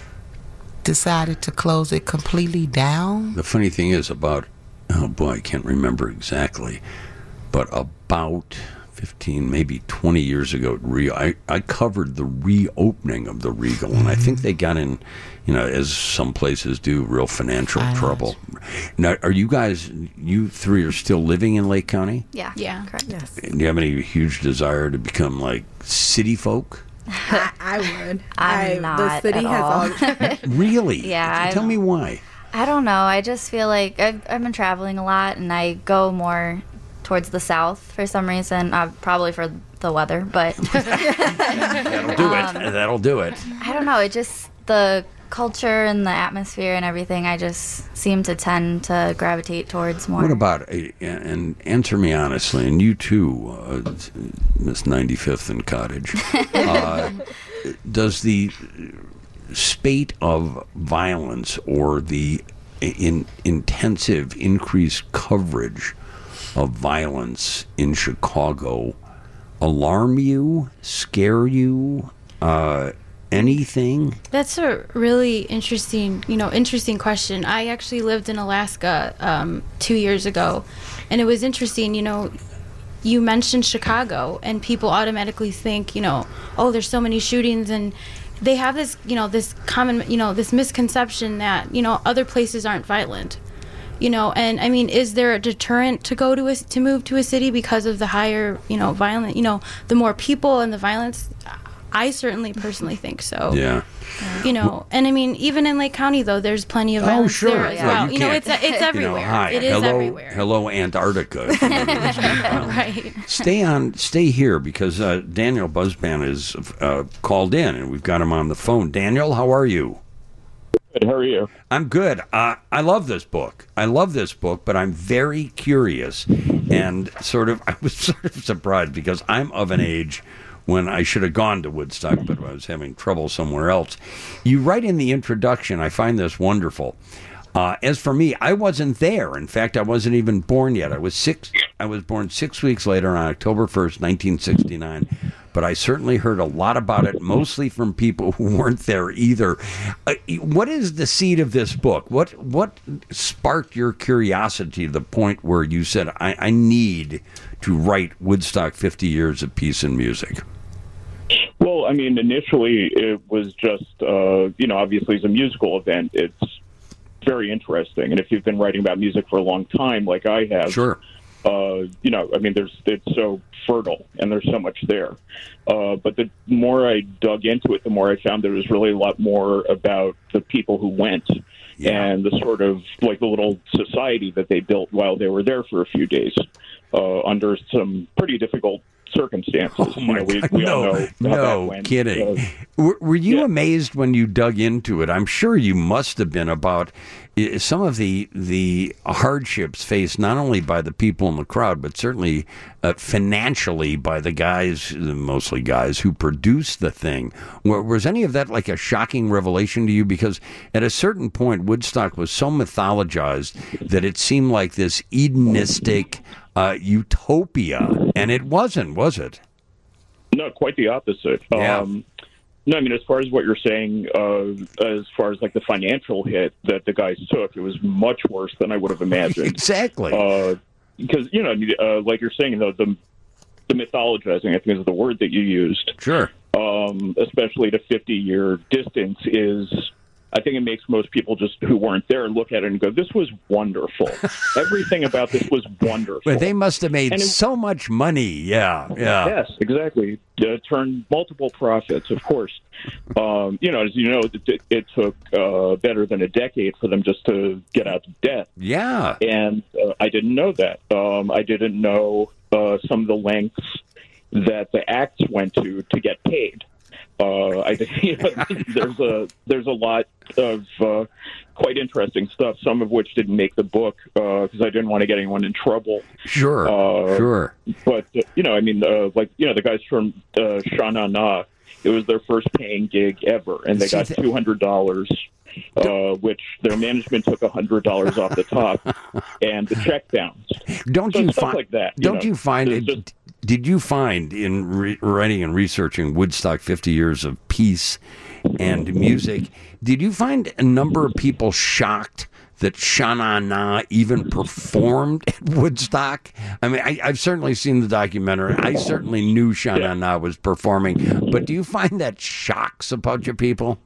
decided to close it completely down. The funny thing is about, oh boy, I can't remember exactly, but about fifteen, maybe twenty years ago at Rio, I, I covered the reopening of the Regal, and I think they got in, you know, as some places do, real financial Finance. trouble. Now, are you guys, you three are still living in Lake County? Yeah. Yeah. Correct. Yes. Do you have any huge desire to become like city folk? I, I would. I'm I, not The city at has all. Really? Yeah, Tell I'm- me why. I don't know. I just feel like I've, I've been traveling a lot, and I go more towards the south for some reason. Uh, probably for the weather, but That'll do Um, it. That'll do it. I don't know. It just the culture and the atmosphere and everything. I just seem to tend to gravitate towards more. What about, a, and answer me honestly, and you too, uh, Miss ninety-fifth and Cottage, uh, does the spate of violence or the in, intensive increased coverage of violence in Chicago alarm you, scare you, uh, anything? That's a really interesting, you know, interesting question. I actually lived in Alaska um, two years ago, and it was interesting. You know, you mention Chicago and people automatically think, you know, oh, there's so many shootings, and they have this, you know, this common, you know, this misconception that, you know, other places aren't violent. You know, and I mean, is there a deterrent to go to a, to move to a city because of the higher, you know, violent, you know, the more people and the violence? I certainly personally think so. Yeah. You know, and I mean, even in Lake County, though, there's plenty of Oh, violence sure. there as Yeah, well. you You, know, can't- it's it's You everywhere. know, hi, It is hello, everywhere. hello, Antarctica. Right. Stay on, stay here because uh, Daniel Busban is uh, called in, and we've got him on the phone. Daniel, how are you? Good. How are you? I'm good. Uh, I love this book. I love this book, but I'm very curious and sort of, I was sort of surprised because I'm of an age when I should have gone to Woodstock, but I was having trouble somewhere else. You write in the introduction, I find this wonderful. Uh, as for me, I wasn't there. In fact, I wasn't even born yet. I was six. I was born six weeks later on October first, nineteen sixty-nine. But I certainly heard a lot about it, mostly from people who weren't there either. Uh, what is the seed of this book? What what sparked your curiosity to the point where you said, I, I need to write Woodstock fifty Years of Peace and Music? Well, I mean, initially it was just, uh, you know, obviously it's a musical event. It's very interesting. And if you've been writing about music for a long time, like I have, Sure. Uh, you know, I mean, there's it's so fertile and there's so much there. Uh, but the more I dug into it, the more I found there was really a lot more about the people who went Yeah. and the sort of like the little society that they built while they were there for a few days uh, under some pretty difficult circumstances. Oh my you know, we, God. we all No, know how that no went. kidding. Uh, were, were you yeah. amazed when you dug into it? I'm sure you must have been about uh, some of the the hardships faced not only by the people in the crowd, but certainly uh, financially by the guys, mostly guys, who produced the thing. Were, was any of that like a shocking revelation to you? Because at a certain point, Woodstock was so mythologized that it seemed like this Edenistic uh, utopia, and it wasn't, was it? No, quite the opposite. Yeah. Um, no, I mean, as far as what you're saying, uh, as far as like the financial hit that the guys took, it was much worse than I would have imagined. Exactly. Uh, because, you know, I mean, uh, like you're saying, though, the, the mythologizing, I think is the word that you used, Sure. um, especially to fifty-year distance, is, I think it makes most people just who weren't there look at it and go, this was wonderful. Everything about this was wonderful. But they must have made And it- so much money. Yeah, yeah. Yes, exactly. Uh, turned multiple profits, of course. Um, you know, as you know, it, it took uh, better than a decade for them just to get out of debt. Yeah. And uh, I didn't know that. Um, I didn't know uh, some of the lengths that the acts went to to get paid. Uh, I think you know, there's a there's a lot of uh, quite interesting stuff. Some of which didn't make the book because uh, I didn't want to get anyone in trouble. Sure. Uh, sure. But uh, you know, I mean, uh, like you know, the guys from uh, Sha Na Na, it was their first paying gig ever, and they See, got th- two hundred dollars, uh, which their management took a hundred dollars off the top, and the check bounced. Don't So you stuff find? like that, you don't know, you find there's it? Did you find in re- writing and researching Woodstock fifty Years of Peace and Music, did you find a number of people shocked that Sha Na Na even performed at Woodstock? I mean, I, I've certainly seen the documentary. I certainly knew Sha Na Na was performing, but do you find that shocks a bunch of people?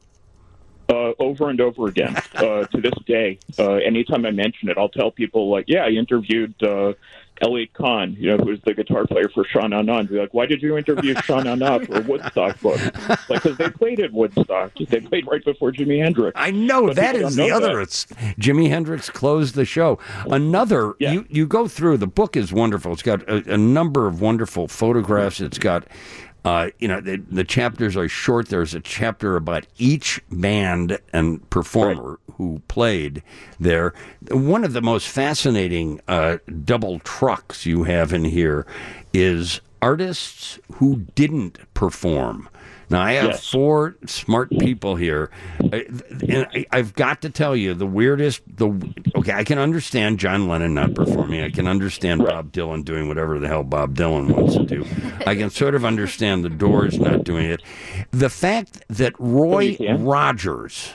Uh, over and over again. Uh, to this day, uh, anytime I mention it, I'll tell people, like, yeah, I interviewed uh, Elliot Kahn, you know, who was the guitar player for Sha Na Na, and be like, why did you interview Sha Na Na for a Woodstock book? Like, because they played at Woodstock. They played right before Jimi Hendrix. I know But that people is don't the know other. that. It's Jimi Hendrix closed the show. Another, Yeah. you, you go through, the book is wonderful. It's got a, a number of wonderful photographs. It's got, uh, you know, the, the chapters are short. There's a chapter about each band and performer who played there. One of the most fascinating uh, double trucks you have in here is artists who didn't perform. Now, I have Yes. four smart people here, I- and I- I've got to tell you, the weirdest, the okay, I can understand John Lennon not performing. I can understand Bob Dylan doing whatever the hell Bob Dylan wants to do. I can sort of understand the Doors not doing it. The fact that Roy you can. Rogers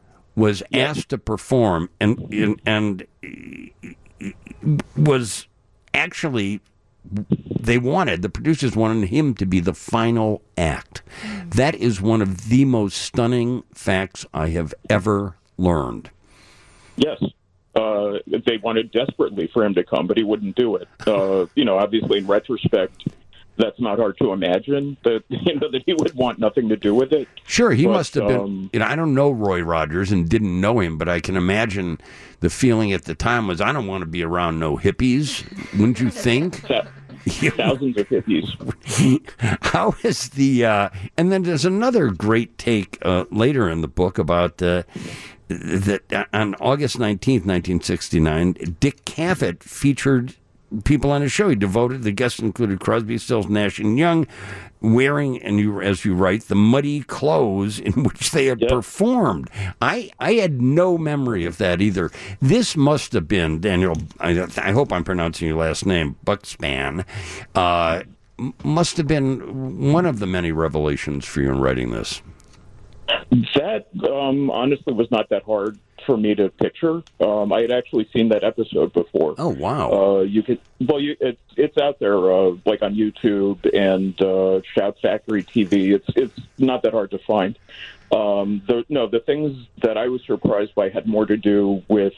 was asked to perform, and and, and was actually they wanted, the producers wanted him to be the final act. That is one of the most stunning facts I have ever learned. Yes. Uh, they wanted desperately for him to come, but he wouldn't do it. Uh, you know, obviously, in retrospect, that's not hard to imagine that you know that he would want nothing to do with it. Sure, he but, must have been. Um, You know, I don't know Roy Rogers and didn't know him, but I can imagine the feeling at the time was, I don't want to be around no hippies. Wouldn't you think? th- thousands of hippies. How is the? Uh, and then there's another great take uh, later in the book about. Uh, that on August nineteenth, nineteen sixty-nine, Dick Cavett featured people on his show. He devoted, the guests included Crosby, Stills, Nash, and Young, wearing, and you, as you write, the muddy clothes in which they had Yep. performed. I, I had no memory of that either. This must have been, Daniel, I, I hope I'm pronouncing your last name, Buckspan, uh, m- must have been one of the many revelations for you in writing this. That um, honestly was not that hard for me to picture. Um, I had actually seen that episode before. Oh, wow. Uh, you could well, you, it's it's out there uh, like on YouTube and uh, Shout Factory T V. It's it's not that hard to find. Um, the, no, the things that I was surprised by had more to do with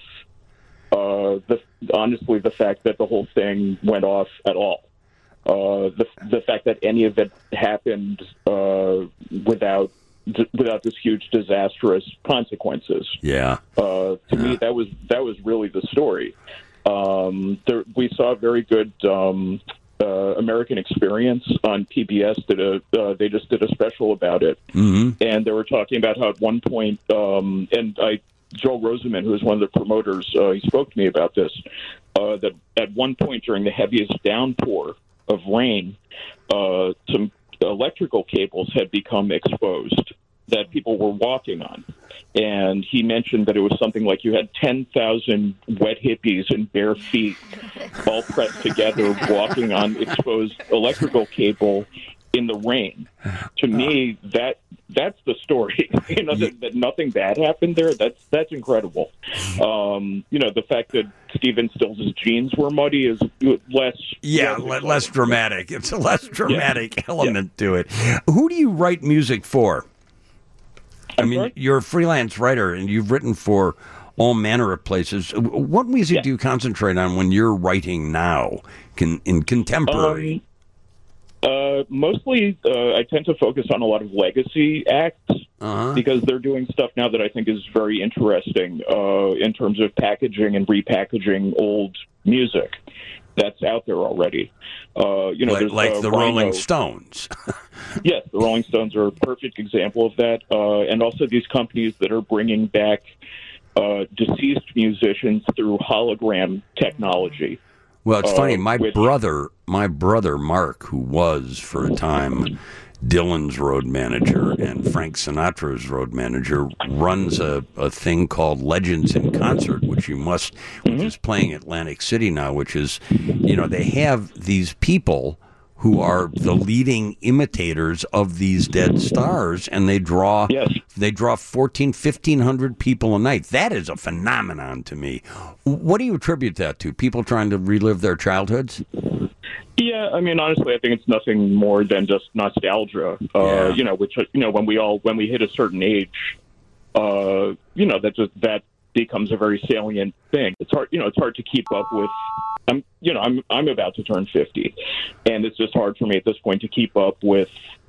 uh, the honestly the fact that the whole thing went off at all. Uh, the the fact that any of it happened uh, without. without this huge disastrous consequences. Yeah. Uh, to yeah. me, that was that was really the story. Um, there, we saw a very good um, uh, American Experience on P B S. Did a uh, they just did a special about it, Mm-hmm. and they were talking about how at one point, um, and I Joel Rosenman, who was one of the promoters, uh, he spoke to me about this. Uh, that at one point during the heaviest downpour of rain, uh, some electrical cables had become exposed that people were walking on. And he mentioned that it was something like you had ten thousand wet hippies in bare feet all pressed together walking on exposed electrical cable in the rain. To me, that that's the story. You know, that, that nothing bad happened there. That's that's incredible. Um, you know, the fact that Stephen Stills' jeans were muddy is less. Yeah, less, le- less dramatic. It's a less dramatic yeah. element yeah. to it. Who do you write music for? I I'm mean, sorry? you're a freelance writer, and you've written for all manner of places. What music Yeah. do you concentrate on when you're writing now, Can, in contemporary? Um, uh, mostly, uh, I tend to focus on a lot of legacy acts uh-huh. because they're doing stuff now that I think is very interesting uh, in terms of packaging and repackaging old music that's out there already. Uh, you know, like there's, like uh, the Rhino. Rolling Stones. Yes, the Rolling Stones are a perfect example of that. Uh, and also these companies that are bringing back uh, deceased musicians through hologram technology. Well, it's Uh, funny. My which- brother, my brother Mark, who was for a time Dylan's road manager and Frank Sinatra's road manager, runs a, a thing called Legends in Concert, which you must, which is playing Atlantic City now. Which is, you know, they have these people who are the leading imitators of these dead stars, and they draw Yes. they draw fourteen, fifteen hundred people a night. That is a phenomenon to me. What do you attribute that to? People trying to relive their childhoods? Yeah, I mean, honestly, I think it's nothing more than just nostalgia. Uh, Yeah. You know, which you know, when we all when we hit a certain age, uh, you know, that just that becomes a very salient thing. It's hard, you know, it's hard to keep up with. I'm, you know, I'm I'm about to turn fifty, and it's just hard for me at this point to keep up with,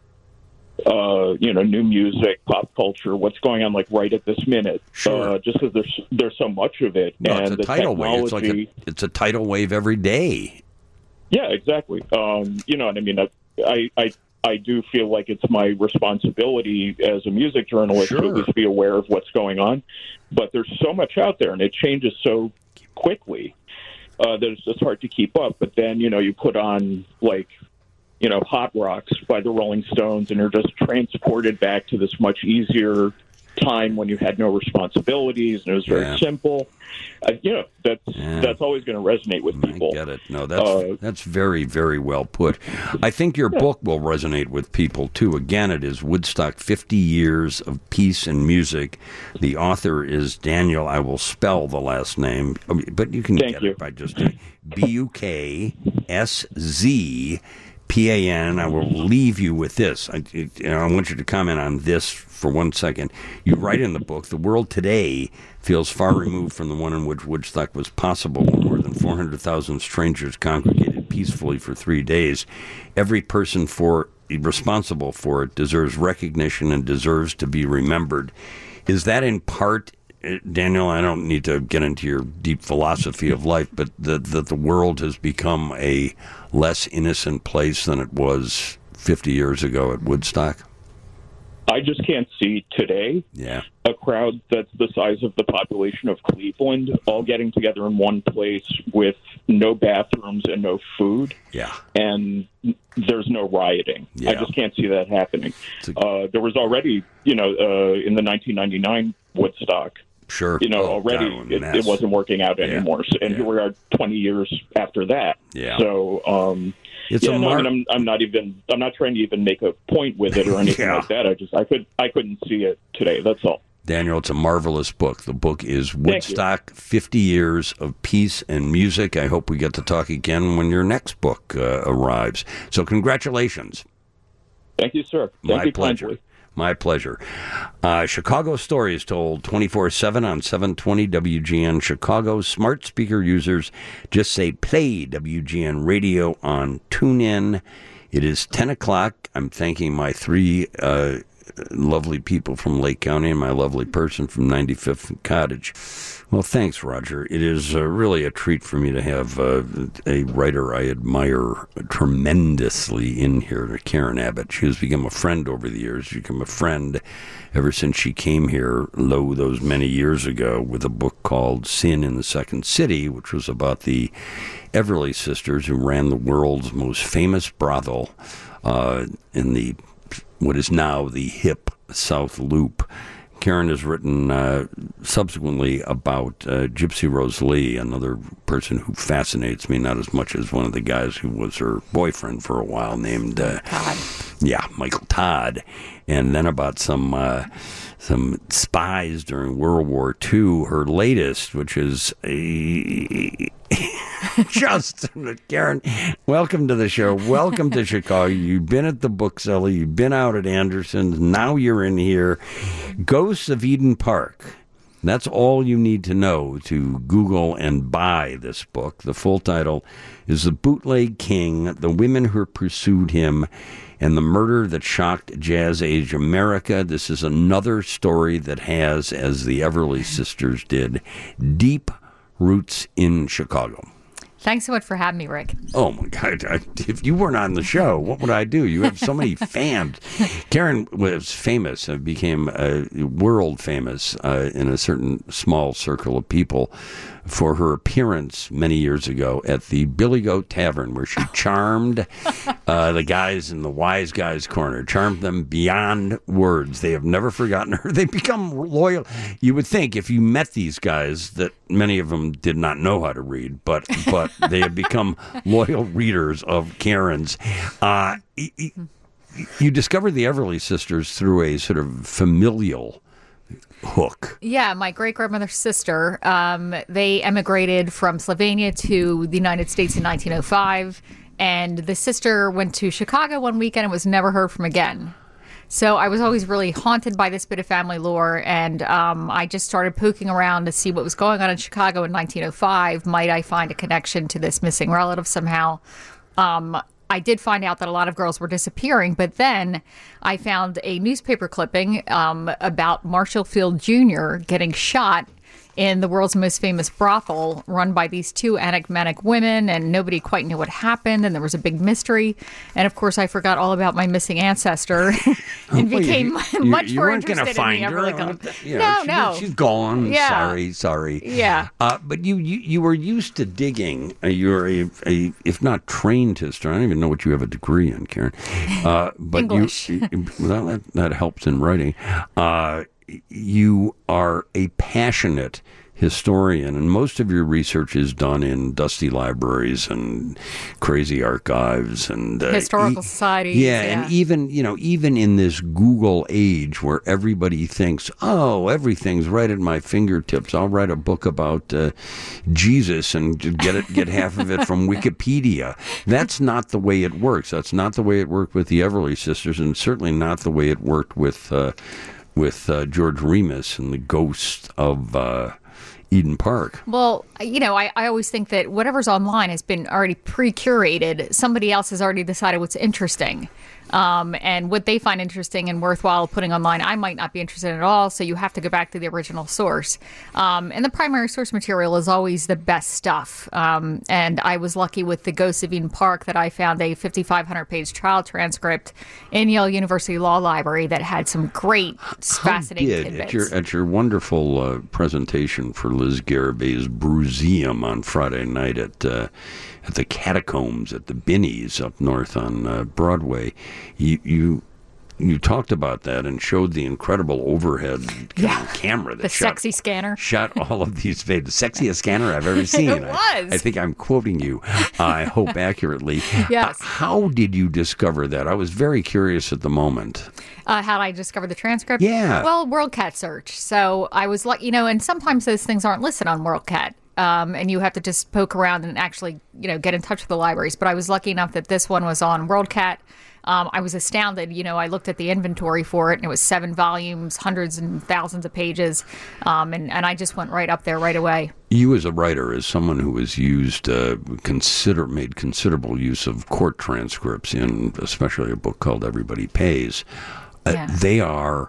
uh, you know, new music, pop culture, what's going on like right at this minute. Sure. Uh, just because there's there's so much of it, No, and it's a the tidal wave. It's like a, technology- it's a tidal wave every day. Yeah, exactly. Um, you know, and I mean, I, I, I do feel like it's my responsibility as a music journalist Sure. to at least be aware of what's going on. But there's so much out there, and it changes so quickly uh, that it's just hard to keep up. But then, you know, you put on like, you know, Hot Rocks by the Rolling Stones, and you're just transported back to this much easier time when you had no responsibilities and it was very Yeah. simple. Uh, you know, that's Yeah. that's always going to resonate with people. I get it. No, that's Uh, that's very, very well put. I think your book will resonate with people too. Again, it is Woodstock: Fifty Years of Peace and Music. The author is Daniel. I will spell the last name, but you can Thank get you. it by just doing B U K S Z P A N. I will leave you with this. I, it, I want you to comment on this for one second. You write in the book, the world today feels far removed from the one in which Woodstock was possible, when more than four hundred thousand strangers congregated peacefully for three days. Every person for responsible for it deserves recognition and deserves to be remembered. Is that in part, Daniel, I don't need to get into your deep philosophy of life, but that the, the world has become a less innocent place than it was fifty years ago at Woodstock? I just can't see today Yeah. a crowd that's the size of the population of Cleveland all getting together in one place with no bathrooms and no food, Yeah. and there's no rioting. Yeah. I just can't see that happening. It's a- Uh, there was already, you know, uh, in the nineteen ninety-nine Woodstock, Sure. you know, Oh, already God, it, mess. it wasn't working out Yeah. anymore. So, and Yeah. here we are twenty years after that. Yeah. So, um, It's yeah, a no, mar- I mean, I'm, I'm not even, I'm not trying to even make a point with it or anything Yeah. like that. I just, I could, I couldn't see it today. That's all. Daniel, it's a marvelous book. The book is you. Woodstock: Fifty Years of Peace and Music. I hope we get to talk again when your next book uh, arrives. So congratulations. Thank you, sir. Thank My you pleasure. kindly. My pleasure. Uh, Chicago Stories told twenty-four seven on seven twenty W G N Chicago. Smart speaker users just say play W G N radio on TuneIn. It is ten o'clock. I'm thanking my three uh, lovely people from Lake County and my lovely person from ninety-fifth and Cottage. Well, thanks, Roger. It is uh, really a treat for me to have uh, a writer I admire tremendously in here, Karen Abbott. She has become a friend over the years. She's become a friend ever since she came here, lo, those many years ago, with a book called Sin in the Second City, which was about the Everly sisters who ran the world's most famous brothel uh, in the what is now the hip South Loop. Karen has written uh, subsequently about uh, Gypsy Rose Lee, another person who fascinates me, not as much as one of the guys who was her boyfriend for a while, named uh, Todd. Yeah, Michael Todd, and then about some uh, some spies during World War Two. Her latest, which is a just Karen, welcome to the show. Welcome to Chicago. You've been at the bookseller. You've been out at Anderson's. Now you're in here. Ghosts of Eden Park. That's all you need to know to Google and buy this book. The full title is The Bootleg King, The Women Who Pursued Him, and the Murder That Shocked Jazz Age America. This is another story that has, as the Everly sisters did, deep roots in Chicago. Thanks so much for having me, Rick. Oh, my God. I, if you weren't on the show, what would I do? You have so many fans. Karen was famous and became uh, world famous uh, in a certain small circle of people for her appearance many years ago at the Billy Goat Tavern, where she charmed uh, the guys in the Wise Guys Corner, charmed them beyond words. They have never forgotten her. They become loyal. You would think if you met these guys that many of them did not know how to read, but but they have become loyal readers of Karen's. Uh, you discovered the Everly sisters through a sort of familial hook. Yeah, my great-grandmother's sister, um, they emigrated from Slovenia to the United States in nineteen oh five, and the sister went to Chicago one weekend and was never heard from again. So I was always really haunted by this bit of family lore, and um, I just started poking around to see what was going on in Chicago in nineteen oh five. Might I find a connection to this missing relative somehow? Um, I did find out that a lot of girls were disappearing, but then I found a newspaper clipping um, about Marshall Field Junior getting shot in the world's most famous brothel run by these two enigmatic women, and nobody quite knew what happened, and there was a big mystery. And of course, I forgot all about my missing ancestor and Well, became you, you, much you more weren't interested gonna find in the her. Everly Ghost. You know, No, she- no. She's gone. Yeah. Sorry, sorry. Yeah. Uh, but you, you, you were used to digging. Uh, you're a, a, if not trained historian, I don't even know what you have a degree in, Karen. Uh, but English. You, you, well, that, that helps in writing. Uh, you are a passionate historian, and most of your research is done in dusty libraries and crazy archives and uh, historical e- societies. Yeah, Yeah, and even you know, even in this Google age where everybody thinks, "Oh, everything's right at my fingertips. I'll write a book about uh, Jesus and get it, get half of it from Wikipedia." That's not the way it works. That's not the way it worked with the Everly Sisters, and certainly not the way it worked with uh, with uh, George Remus and the ghost of Uh, Eden Park. Well, you know, I, I always think that whatever's online has been already pre-curated. Somebody else has already decided what's interesting. Um, and what they find interesting and worthwhile putting online, I might not be interested in at all. So you have to go back to the original source. Um, and the primary source material is always the best stuff. Um, and I was lucky with the Ghosts of Eden Park that I found a fifty-five hundred page trial transcript in Yale University Law Library that had some great, fascinating did tidbits. at your at your wonderful uh, presentation for Liz Garabay's Bruseum on Friday night at uh, at the Catacombs at the Binnies up north on uh, Broadway. You you you talked about that and showed the incredible overhead Yeah. camera that the shot, sexy scanner. shot all of these videos. The sexiest scanner I've ever seen. It I, was. I think I'm quoting you. I hope accurately. Yes. Uh, how did you discover that? I was very curious at the moment. Uh, how did I discover the transcript? Yeah. Well, WorldCat search. So I was like, you know, and sometimes those things aren't listed on WorldCat. Um, and you have to just poke around and actually, you know, get in touch with the libraries. But I was lucky enough that this one was on WorldCat. Um, I was astounded. You know, I looked at the inventory for it, and it was seven volumes, hundreds and thousands of pages. Um, and, and I just went right up there right away. You as a writer, as someone who has used, uh, consider made considerable use of court transcripts in especially a book called Everybody Pays, uh, Yeah. they are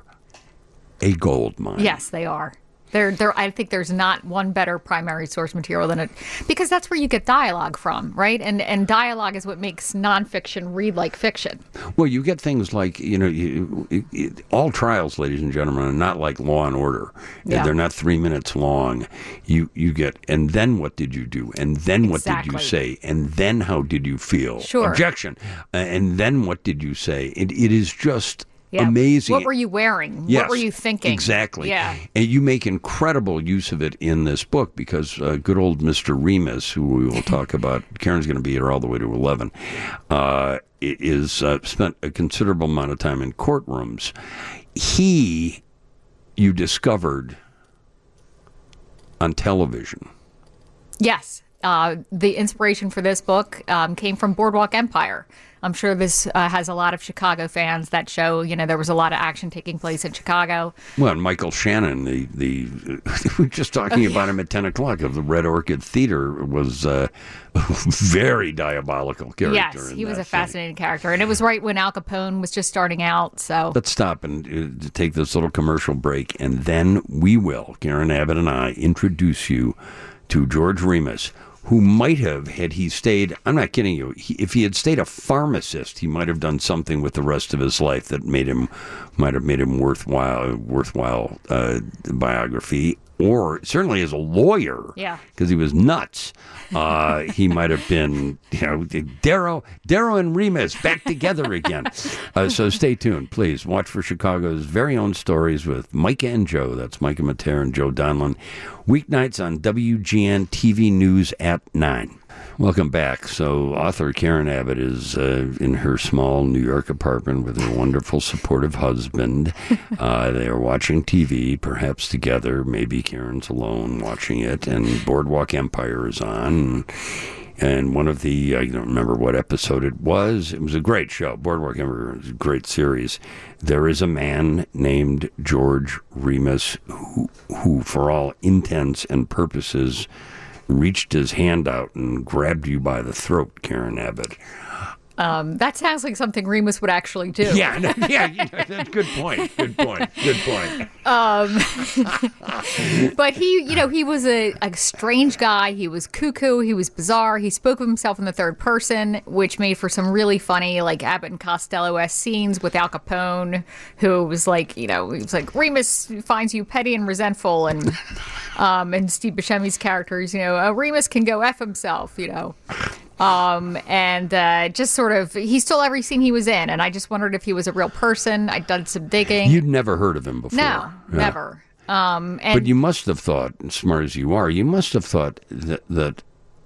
a gold mine. Yes, they are. There, there. I think there's not one better primary source material than it, because that's where you get dialogue from, right? And and dialogue is what makes nonfiction read like fiction. Well, you get things like, you know, you, it, it, all trials, ladies and gentlemen, are not like Law and Order. Yeah. They're not three minutes long. You you get, and then what did you do? And then what did you Exactly. say? And then how did you feel? Sure. Objection. Uh, and then what did you say? It, it is just Yeah. amazing. What were you wearing? Yes, What were you thinking? Exactly. Yeah. And you make incredible use of it in this book because uh, good old Mister Remus, who we will talk about, Karen's going to be here all the way to eleven, uh, is uh, spent a considerable amount of time in courtrooms. He, you discovered on television. Yes. Uh, the inspiration for this book um, came from Boardwalk Empire. I'm sure this uh, has a lot of Chicago fans. That show, you know, there was a lot of action taking place in Chicago. Well, and Michael Shannon, the, the we were just talking about him at ten o'clock of the Red Orchid Theater, was uh, a very diabolical character. Yes, in he was that a thing. fascinating character. And it was right when Al Capone was just starting out. So Let's stop and uh, take this little commercial break, and then we will, Karen Abbott and I, introduce you to George Remus, who might have, had he stayed, I'm not kidding you, he, if he had stayed a pharmacist, he might have done something with the rest of his life that made him, might have made him worthwhile, worthwhile uh, biography. Or certainly as a lawyer, Yeah. because he was nuts. Uh, he might have been, you know, Darrow, Darrow and Remus back together again. Uh, so stay tuned, please. Watch for Chicago's very own stories with Micah and Joe. That's Micah Mater and Joe Donlin. Weeknights on W G N T V News at nine. Welcome back. So author Karen Abbott is uh, in her small New York apartment with her wonderful, supportive husband. Uh, they are watching T V, perhaps together. Maybe Karen's alone watching it, and Boardwalk Empire is on. And one of the, I don't remember what episode it was. It was a great show. Boardwalk Empire is a great series. There is a man named George Remus who, who for all intents and purposes, reached his hand out and grabbed you by the throat, Karen Abbott. um, that sounds like something Remus would actually do. Yeah, no, yeah, yeah, that's good point. Good point. Good point. But he, you know, he was a, a strange guy. He was cuckoo. He was bizarre. He spoke of himself in the third person, which made for some really funny, like Abbott and Costello-esque scenes with Al Capone, who was like, you know, he was like, Remus finds you petty and resentful, and um, and Steve Buscemi's characters, you know, uh, Remus can go F himself, you know. Um, and uh, just sort of, he stole every scene he was in, and I just wondered if he was a real person. I'd done some digging. You'd never heard of him before. No, Yeah. never. Um, and But you must have thought, as smart as you are, you must have thought that, that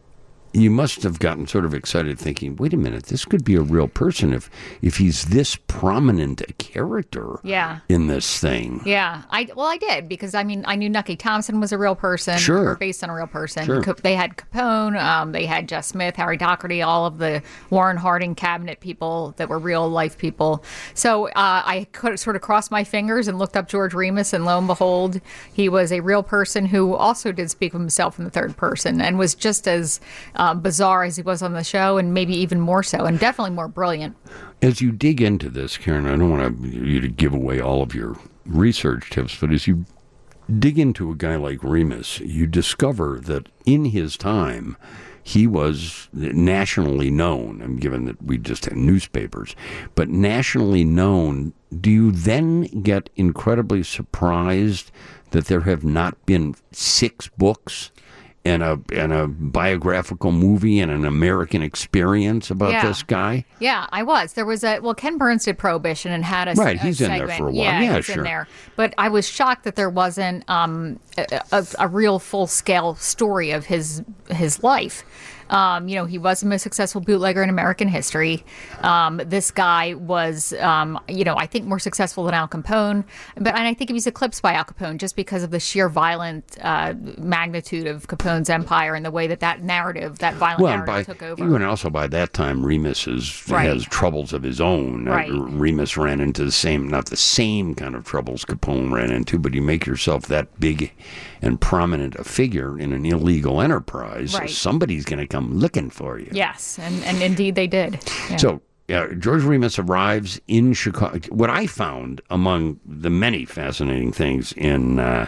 you must have gotten sort of excited thinking, wait a minute, this could be a real person if if he's this prominent a character Yeah. in this thing. Yeah, I well, I did because I mean I knew Nucky Thompson was a real person, Sure. or based on a real person. Sure. Co- They had Capone, um, they had Jess Smith, Harry Doherty, all of the Warren Harding cabinet people that were real life people. So uh, I could sort of crossed my fingers and looked up George Remus, and lo and behold, he was a real person who also did speak of himself in the third person and was just as um, bizarre as he was on the show, and maybe even more so, and definitely more brilliant. As you dig into this, Karen, I don't want to, you to give away all of your research tips, but as you dig into a guy like Remus, you discover that in his time, he was nationally known, and given that we just had newspapers, but nationally known. Do you then get incredibly surprised that there have not been six books and a and a biographical movie and an American experience about Yeah. this guy? Yeah, I was. There was a well, Ken Burns did Prohibition and had a Right, a he's in there segment. for a while. Yeah, Yeah, he's sure. in there. But I was shocked that there wasn't um, a, a, a real full scale story of his his life. Um, you know, he was the most successful bootlegger in American history. Um, this guy was, um, you know, I think more successful than Al Capone, but and I think he was eclipsed by Al Capone just because of the sheer violent uh, magnitude of Capone's empire and the way that that narrative, that violent Well, and narrative, by, took over. and also by that time, Remus is, Right. has troubles of his own. Uh, Right. Remus ran into the same, not the same kind of troubles Capone ran into, but you make yourself that big and prominent a figure in an illegal enterprise, Right. somebody's going to come looking for you. Yes, and, and indeed they did. Yeah. So uh, George Remus arrives in Chicago. What I found among the many fascinating things in uh,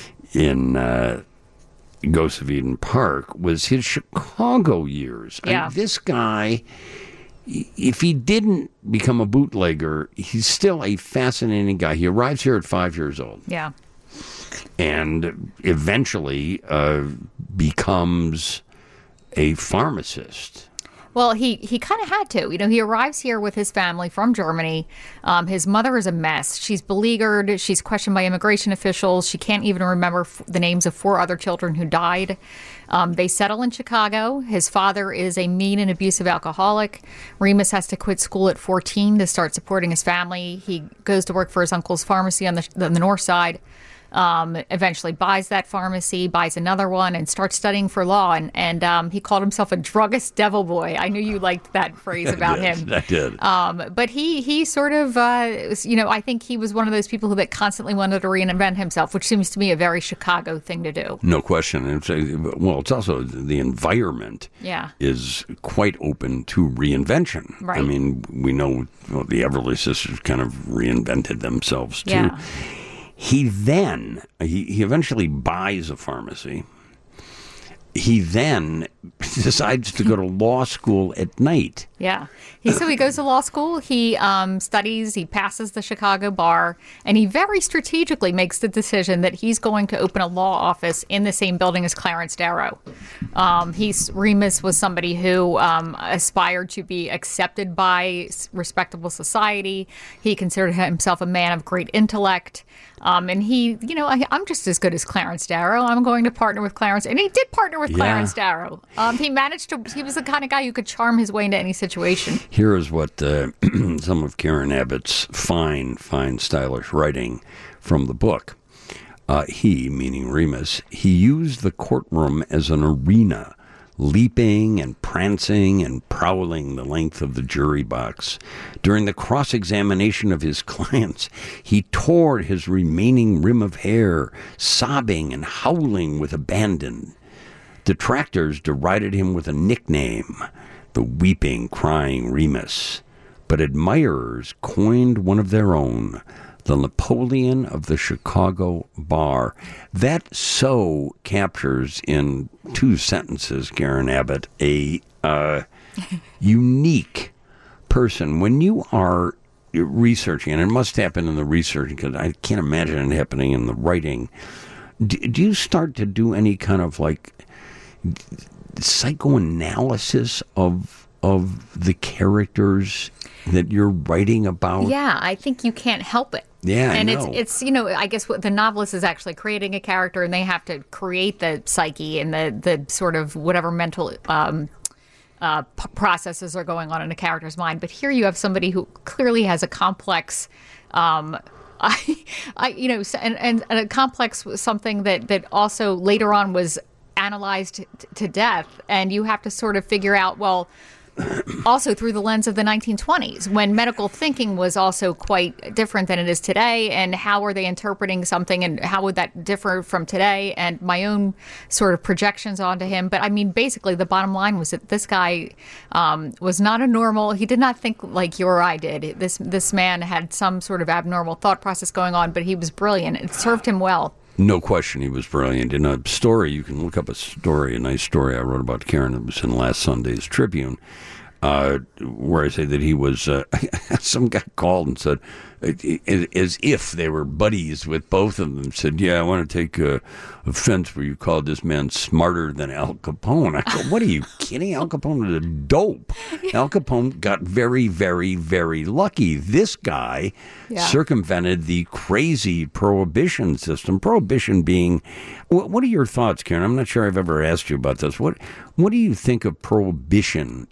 in uh, Ghosts of Eden Park was his Chicago years. I- Yeah. this guy, if he didn't become a bootlegger, he's still a fascinating guy. He arrives here at five years old yeah. and eventually uh, becomes a pharmacist. Well, he, he kind of had to. You know, he arrives here with his family from Germany. Um, his mother is a mess. She's beleaguered. She's questioned by immigration officials. She can't even remember f- the names of four other children who died. Um, they settle in Chicago. His father is a mean and abusive alcoholic. Remus has to quit school at fourteen to start supporting his family. He goes to work for his uncle's pharmacy on the, on the north side. Um, eventually buys that pharmacy, buys another one, and starts studying for law. And, and um, he called himself a druggist devil boy. I knew you liked that phrase about Yes, him. I did. Um, but he he sort of, uh, was- you know, I think he was one of those people who that constantly wanted to reinvent himself, which seems to me a very Chicago thing to do. No question. And it's, uh, well, it's also the environment Yeah. is quite open to reinvention. Right. I mean, we know well, the Everly Sisters kind of reinvented themselves too. Yeah. He then, he, he eventually buys a pharmacy. He then decides to go to law school at night. Yeah. He so he goes to law school, he um, studies, he passes the Chicago bar, and he very strategically makes the decision that he's going to open a law office in the same building as Clarence Darrow. Um, he's Remus was somebody who um, aspired to be accepted by s- respectable society. He considered himself a man of great intellect. Um, and he, you know, I, I'm just as good as Clarence Darrow. I'm going to partner with Clarence. And he did partner with Yeah. Clarence Darrow. Um, he managed to, he was the kind of guy who could charm his way into any situation. Here is what uh, some of Karen Abbott's fine, fine, stylish writing from the book. Uh, he, meaning Remus, he used the courtroom as an arena, leaping and prancing and prowling the length of the jury box. During the cross-examination of his clients, he tore his remaining rim of hair, sobbing and howling with abandon. Detractors derided him with a nickname, the weeping, crying Remus. But admirers coined one of their own, the Napoleon of the Chicago bar. That so captures in two sentences, Karen Abbott, a uh, unique person. When you are researching, and it must happen in the research, because I can't imagine it happening in the writing, do, do you start to do any kind of like psychoanalysis of of the characters that you're writing about? Yeah, I think you can't help it. Yeah, and I it's know. it's you know I guess what the novelist is actually creating a character, and they have to create the psyche and the the sort of whatever mental um, uh, p- processes are going on in a character's mind. But here you have somebody who clearly has a complex. Um, I, I, you know, and, and, and a complex was something that, that also later on was analyzed t- to death, and you have to sort of figure out, well, also through the lens of the nineteen twenties, when medical thinking was also quite different than it is today, and how are they interpreting something, and how would that differ from today, and my own sort of projections onto him. But I mean, basically, the bottom line was that this guy um, was not a normal. He did not think like you or I did. This this man had some sort of abnormal thought process going on, but he was brilliant. It served him well. No question, he was brilliant. In a story, you can look up a story, a nice story I wrote about Karen that was in last Sunday's Tribune, uh, where I say that he was, uh, some guy called and said, as if they were buddies with both of them, said, yeah, I want to take uh, offense where you called this man smarter than Al Capone. I go, what are you kidding? Al Capone was a dope. Al Capone got very, very, very lucky. This guy yeah. circumvented the crazy prohibition system. Prohibition being, what, what are your thoughts, Karen? I'm not sure I've ever asked you about this. What, what do you think of prohibition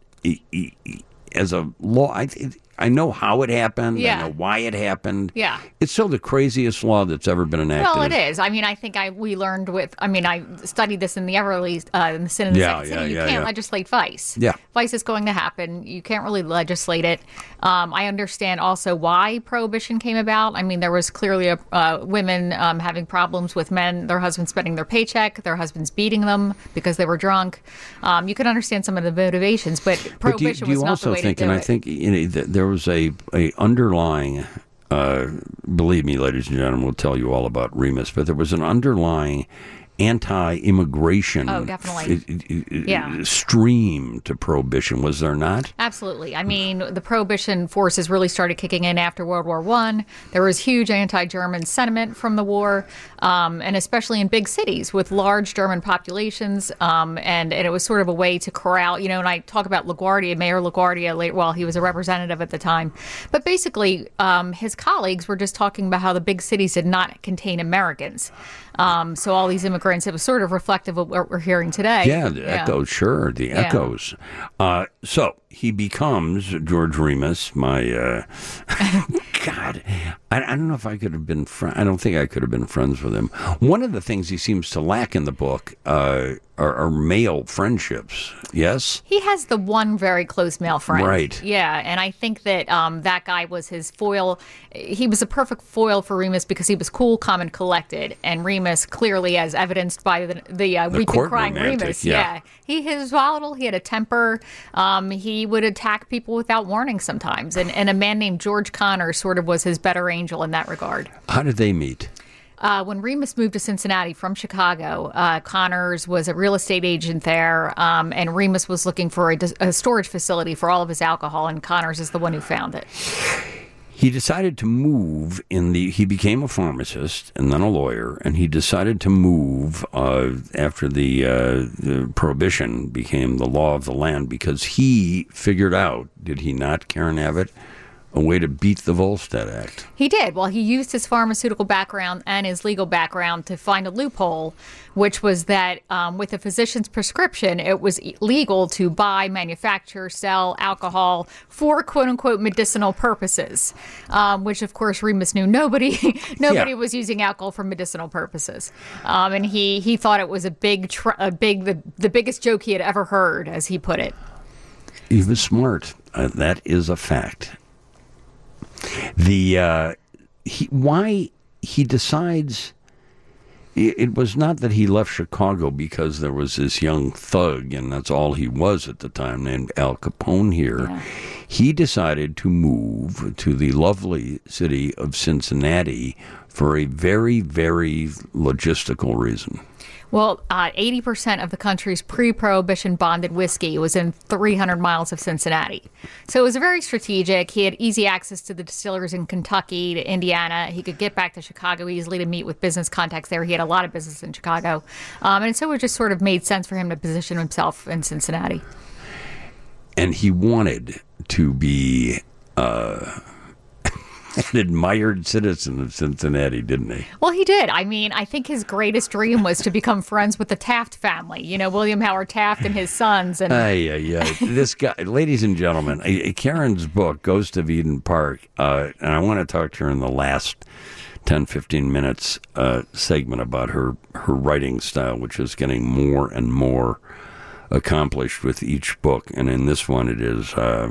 as a law? I it, I know how it happened. Yeah. I know why it happened. Yeah. It's still the craziest law that's ever been enacted. Well, it is. I mean, I think I we learned with, I mean, I studied this in the Everly, uh, in the Sin and the Yeah, Second yeah, City. You yeah, can't yeah. legislate vice. Yeah. Vice is going to happen. You can't really legislate it. Um, I understand also why prohibition came about. I mean, there was clearly a, uh, women um, having problems with men, their husbands spending their paycheck, their husbands beating them because they were drunk. Um, you can understand some of the motivations, but prohibition but do you, do you was not also the way think, to do and it. I think you know, th- there was a, a underlying, uh, believe me, ladies and gentlemen, we'll tell you all about Remus, but there was an underlying anti-immigration Oh, definitely. f- Yeah. stream to prohibition, was there not? Absolutely. I mean, the prohibition forces really started kicking in after World War One. There was huge anti-German sentiment from the war, um, and especially in big cities with large German populations. Um, and, and it was sort of a way to corral, you know, and I talk about LaGuardia, Mayor LaGuardia, later, well, he was a representative at the time. But basically, um, his colleagues were just talking about how the big cities did not contain Americans. Um, so all these immigrants, it was sort of reflective of what we're hearing today. Yeah, the Yeah. echoes, sure, the Yeah. echoes. Uh, so he becomes George Remus, my, uh, God, I, I don't know if I could have been, fr- I don't think I could have been friends with him. One of the things he seems to lack in the book uh, are, are male friendships, yes? He has the one very close male friend. Right. Yeah, and I think that um, that guy was his foil. He was a perfect foil for Remus because he was cool, calm, and collected. And Remus, clearly, as evidenced by the, the, uh, The weeping, court crying romantic, Remus. yeah. He, he was volatile. He had a temper. Um, he would attack people without warning sometimes. And, and a man named George Connor sort of was his better angel in that regard. How did they meet? Uh, when Remus moved to Cincinnati from Chicago, uh, Connors was a real estate agent there, um, and Remus was looking for a, a storage facility for all of his alcohol, and Connors is the one who found it. He decided to move in the, he became a pharmacist and then a lawyer, and he decided to move uh, after the, uh, the prohibition became the law of the land because he figured out, did he not, Karen Abbott, a way to beat the Volstead Act. He did. Well, he used his pharmaceutical background and his legal background to find a loophole, which was that um, with a physician's prescription, it was legal to buy, manufacture, sell alcohol for quote-unquote medicinal purposes, um, which, of course, Remus knew nobody nobody Yeah. was using alcohol for medicinal purposes. Um, and he, he thought it was a big, tr- a big the, the biggest joke he had ever heard, as he put it. He was smart. Uh, that is a fact. The uh, he, why he decides it, it was not that he left Chicago because there was this young thug and that's all he was at the time named Al Capone here. Yeah. He decided to move to the lovely city of Cincinnati for a very, very logistical reason. Well, uh, eighty percent of the country's pre-prohibition bonded whiskey was in three hundred miles of Cincinnati. So it was very strategic. He had easy access to the distillers in Kentucky, to Indiana. He could get back to Chicago easily to meet with business contacts there. He had a lot of business in Chicago. Um, and so it just sort of made sense for him to position himself in Cincinnati. And he wanted to be uh, an admired citizen of Cincinnati, didn't he? Well, he did. I mean, I think his greatest dream was to become friends with the Taft family. You know, William Howard Taft and his sons. And Ay, ay, ay. This guy, ladies and gentlemen, uh, Karen's book, Ghost of Eden Park, uh, and I want to talk to her in the last ten, fifteen minutes uh, segment about her, her writing style, which is getting more and more accomplished with each book. And in this one, it is... Uh,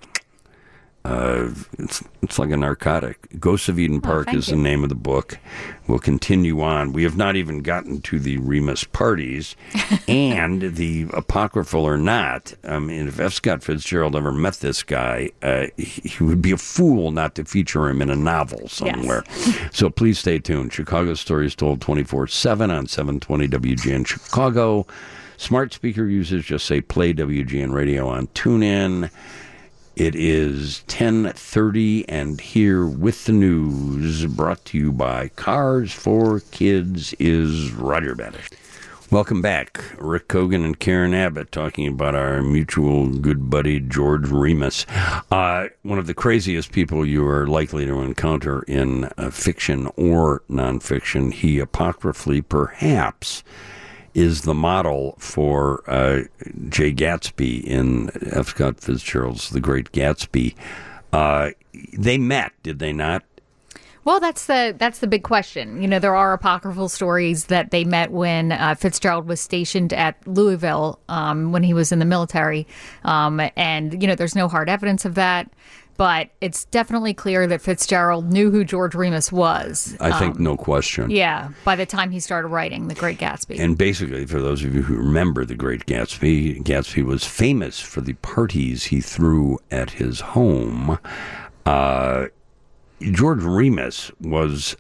Uh, it's it's like a narcotic. Ghosts of Eden Park oh, is you. the name of the book. We'll continue on. We have not even gotten to the Remus parties and the apocryphal or not. I mean, if F. Scott Fitzgerald ever met this guy, uh, he, he would be a fool not to feature him in a novel somewhere. Yes. So please stay tuned. Chicago Stories Told twenty-four seven on seven twenty W G N Chicago. Smart speaker users just say play W G N Radio on TuneIn. It is ten thirty, and here with the news, brought to you by Cars for Kids, is Roger Badish. Welcome back. Rick Kogan and Karen Abbott talking about our mutual good buddy, George Remus. Uh, one of the craziest people you are likely to encounter in uh, fiction or nonfiction. He apocryphally, perhaps, is the model for uh, Jay Gatsby in F. Scott Fitzgerald's The Great Gatsby. Uh, they met, did they not? Well, that's the that's the big question. You know, there are apocryphal stories that they met when uh, Fitzgerald was stationed at Louisville um, when he was in the military. Um, and, you know, there's no hard evidence of that. But it's definitely clear that Fitzgerald knew who George Remus was. I think um, no question. Yeah, by the time he started writing The Great Gatsby. And basically, for those of you who remember The Great Gatsby, Gatsby was famous for the parties he threw at his home. Uh, George Remus was...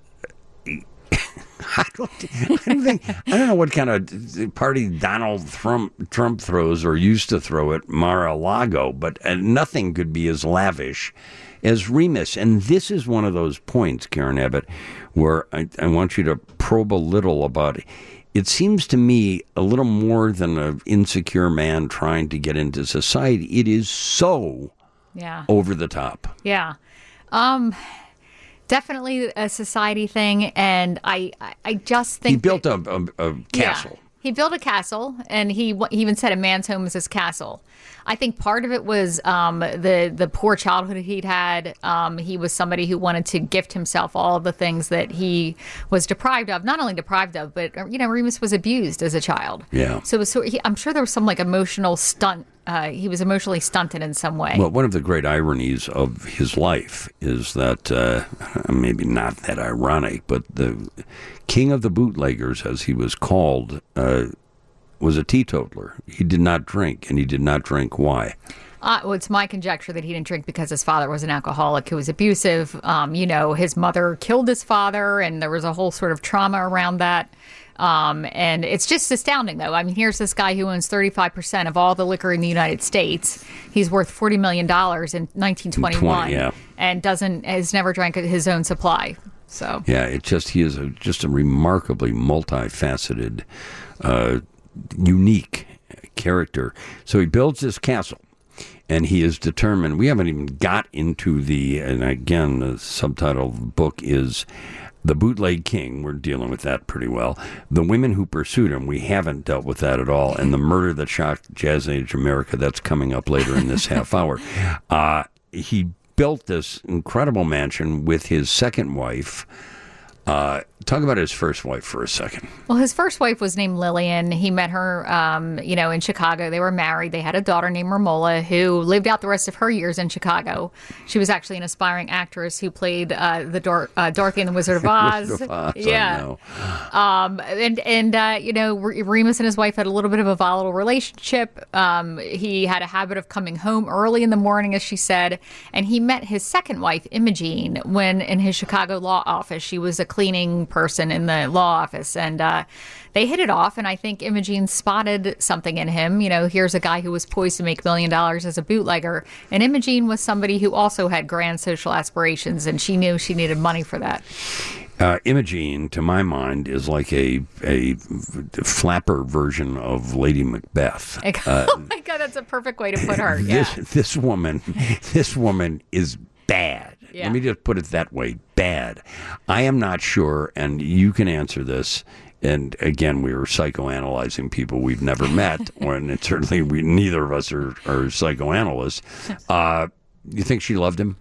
I don't, I don't think I don't know what kind of party Donald Trump, Trump throws or used to throw at Mar-a-Lago, but uh, nothing could be as lavish as Remus. And this is one of those points, Karen Abbott, where I, I want you to probe a little about it. It seems to me a little more than an insecure man trying to get into society. It is so yeah. over the top. Yeah. Um... Definitely a society thing, and I, I just think he built that, a, a, a castle. Yeah, he built a castle, and he, he even said a man's home is his castle. I think part of it was um, the the poor childhood he'd had. Um, he was somebody who wanted to gift himself all of the things that he was deprived of. Not only deprived of, but you know, Remus was abused as a child. Yeah. So, it was, so he, I'm sure there was some like emotional stunt. Uh, he was emotionally stunted in some way. Well, one of the great ironies of his life is that, uh, maybe not that ironic, but the king of the bootleggers, as he was called, uh, was a teetotaler. He did not drink, and he did not drink. Why? Uh, well, it's my conjecture that he didn't drink because his father was an alcoholic who was abusive. Um, you know, his mother killed his father, and there was a whole sort of trauma around that. Um, and it's just astounding, though. I mean, here's this guy who owns thirty-five percent of all the liquor in the United States. He's worth forty million dollars in nineteen twenty-one twenty, yeah. and doesn't has never drank his own supply. So yeah, it just he is a, just a remarkably multifaceted, uh, unique character. So he builds this castle, and he is determined. We haven't even got into the, and again, the subtitle of the book is The Bootleg King. We're dealing with that pretty well. The women who pursued him, we haven't dealt with that at all. And the murder that shocked Jazz Age America, that's coming up later in this half hour. Uh, he built this incredible mansion with his second wife. Uh, talk about his first wife for a second. Well, his first wife was named Lillian. He met her, um, you know, in Chicago. They were married. They had a daughter named Romola who lived out the rest of her years in Chicago. She was actually an aspiring actress who played uh, the Dor- uh, Dorothy and the Wizard of Oz. Wizard of Oz, yeah. I know. Um, and, and uh, you know, Remus and his wife had a little bit of a volatile relationship. Um, he had a habit of coming home early in the morning, as she said. And he met his second wife, Imogene, when in his Chicago law office. She was a cleaning person in the law office. And uh, they hit it off. And I think Imogene spotted something in him. You know, here's a guy who was poised to make a million dollars as a bootlegger. And Imogene was somebody who also had grand social aspirations, and she knew she needed money for that. Uh, Imogene, to my mind, is like a a flapper version of Lady Macbeth. Uh, oh my God, that's a perfect way to put her. This Yeah. this woman, this woman is bad. Yeah. Let me just put it that way: bad. I am not sure, and you can answer this. And again, we were psychoanalyzing people we've never met, and certainly we neither of us are, are psychoanalysts. Uh, you think she loved him?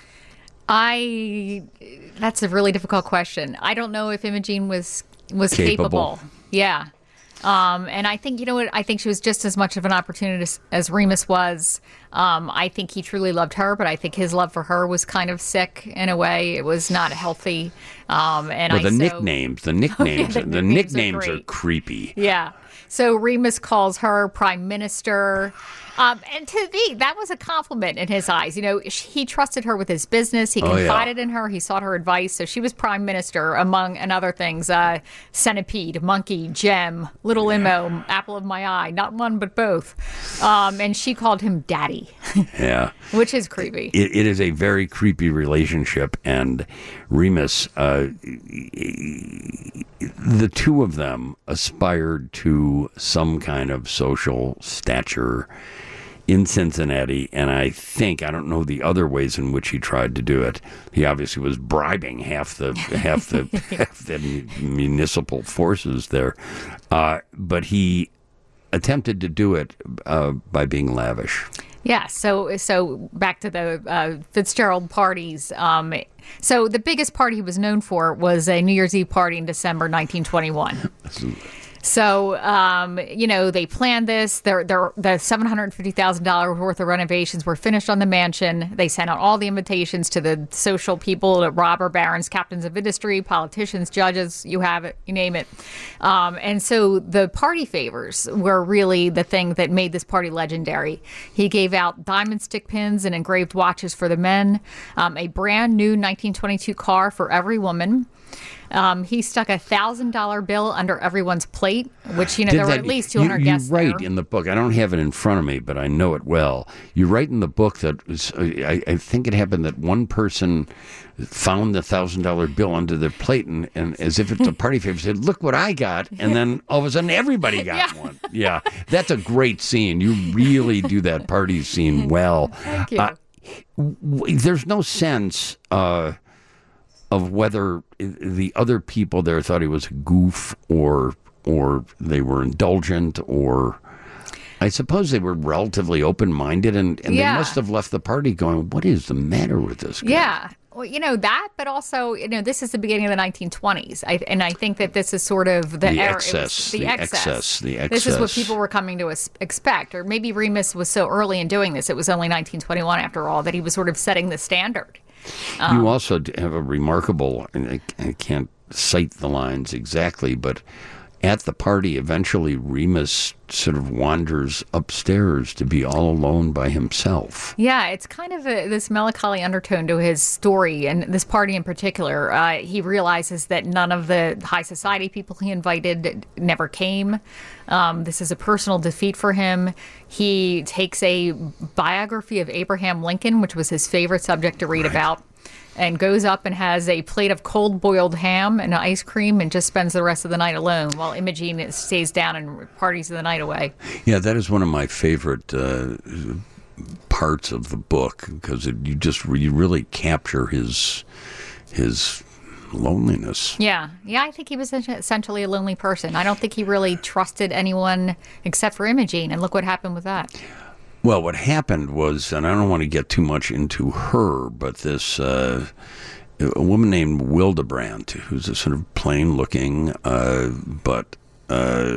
I. That's a really difficult question. I don't know if Imogene was was capable. Capable. Yeah. Um, and I think, you know what, I think she was just as much of an opportunist as Remus was. Um, I think he truly loved her, but I think his love for her was kind of sick in a way. It was not healthy. Um, and Well, I the so, nicknames, the nicknames, the the nicknames are nicknames are great. creepy. Yeah. So Remus calls her prime minister. Um, and to me, that was a compliment in his eyes. You know, sh- he trusted her with his business. He Oh, yeah. confided in her. He sought her advice. So she was prime minister, among and other things. Uh, centipede, monkey, gem, little Imo, apple of my eye. Not one, but both. Um, and she called him daddy, Yeah. which is creepy. It, it is a very creepy relationship, and Remus, uh, the two of them aspired to some kind of social stature in Cincinnati, and I think, I don't know the other ways in which he tried to do it. He obviously was bribing half the half the half the municipal forces there, uh, but he attempted to do it uh, by being lavish. Yeah, so so back to the uh, Fitzgerald parties. Um, so the biggest party he was known for was a New Year's Eve party in December nineteen twenty-one. So, um, you know, they planned this. They're, they're, the seven hundred fifty thousand dollars worth of renovations were finished on the mansion. They sent out all the invitations to the social people, to robber barons, captains of industry, politicians, judges, you have it, you name it. Um, and so the party favors were really the thing that made this party legendary. He gave out diamond stick pins and engraved watches for the men, um, a brand new nineteen twenty-two car for every woman. Um, he stuck a thousand dollar bill under everyone's plate, which, you know, Did there were that- at least two hundred you, guests You write there. in the book, I don't have it in front of me, but I know it well. You write in the book that was, I, I think it happened that one person found the thousand dollar bill under their plate, and, and as if it's a party favor, said, "Look what I got!" And then all of a sudden, everybody got Yeah. one. Yeah, that's a great scene. You really do that party scene well. Thank you. Uh, w- there's no sense uh, of whether the other people there thought he was a goof or or they were indulgent, or I suppose they were relatively open-minded, and, and Yeah. they must have left the party going, what is the matter with this guy? Yeah. Well, you know, that, but also, you know, this is the beginning of the nineteen twenties. I, and I think that this is sort of the, The era. it was excess, the, the excess. excess, the This is what excess. people were coming to es- expect. Or maybe Remus was so early in doing this, it was only nineteen twenty-one after all, that he was sort of setting the standard. Um, You also d- have a remarkable, and I, I can't cite the lines exactly, but at the party, eventually Remus sort of wanders upstairs to be all alone by himself. Yeah, it's kind of a, this melancholy undertone to his story, and this party in particular. Uh, he realizes that none of the high society people he invited never came. Um, this is a personal defeat for him. He takes a biography of Abraham Lincoln, which was his favorite subject to read about, and goes up and has a plate of cold boiled ham and ice cream and just spends the rest of the night alone while Imogene stays down and parties the night away. Yeah, that is one of my favorite uh, parts of the book, because it, you just you really capture his his loneliness. Yeah. Yeah, I think he was essentially a lonely person. I don't think he really trusted anyone except for Imogene, and look what happened with that. Well, what happened was, and I don't want to get too much into her, but this uh, a woman named Wildebrandt, who's a sort of plain-looking uh, but uh,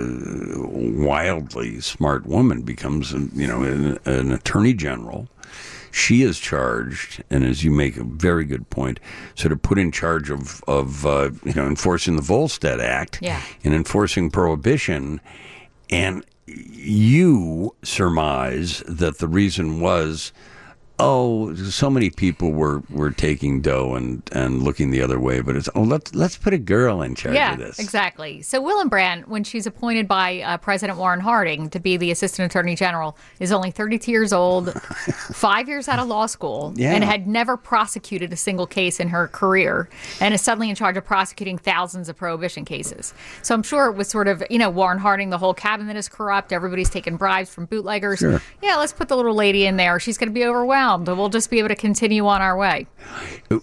wildly smart woman, becomes, you know, an, an attorney general. She is charged, and as you make a very good point, sort of put in charge of, of uh, you know, enforcing the Volstead Act Yeah. and enforcing prohibition, and you surmise that the reason was oh, so many people were, were taking dough and, and looking the other way, but it's, oh, let's, let's put a girl in charge Yeah, of this. exactly. So Willenbrandt, when she's appointed by uh, President Warren Harding to be the Assistant Attorney General, is only thirty-two years old, five years out of law school, Yeah. and had never prosecuted a single case in her career, and is suddenly in charge of prosecuting thousands of prohibition cases. So I'm sure it was sort of, you know, Warren Harding, the whole cabinet is corrupt, everybody's taking bribes from bootleggers. Sure. Yeah, let's put the little lady in there. She's going to be overwhelmed. We'll just be able to continue on our way. Do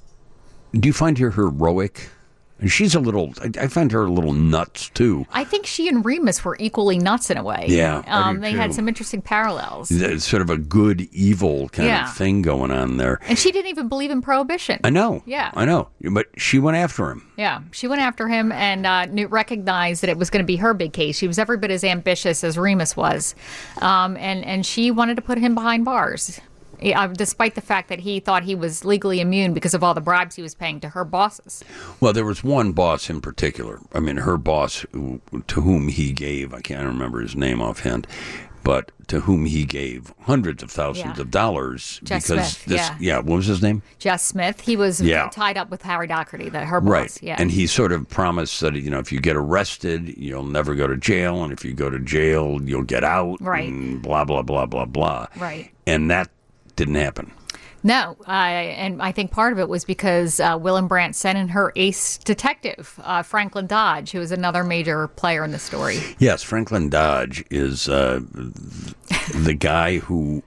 you find her heroic? She's a little, I, I find her a little nuts, too. I think she and Remus were equally nuts in a way. Yeah, I Um, do they too. had some interesting parallels. It's sort of a good, evil kind Yeah. of thing going on there. And she didn't even believe in prohibition. I know. Yeah. I know. But she went after him. Yeah, she went after him and uh, knew, recognized that it was going to be her big case. She was every bit as ambitious as Remus was, um, and and she wanted to put him behind bars, uh, despite the fact that he thought he was legally immune because of all the bribes he was paying to her bosses. Well, there was one boss in particular. I mean, her boss, who, to whom he gave, I can't remember his name offhand, but to whom he gave hundreds of thousands Yeah. of dollars. Jess because Smith, this, yeah. what was his name? Jess Smith, he was Yeah. tied up with Harry Doherty, that her boss. Right. Yeah. And he sort of promised that, you know, if you get arrested, you'll never go to jail. And if you go to jail, you'll get out. Right. And blah, blah, blah, blah, blah. Right. And that didn't happen. No, uh, and I think part of it was because uh, Willenbrandt sent in her ace detective, uh, Franklin Dodge, who was another major player in the story. Yes, Franklin Dodge is uh, the guy who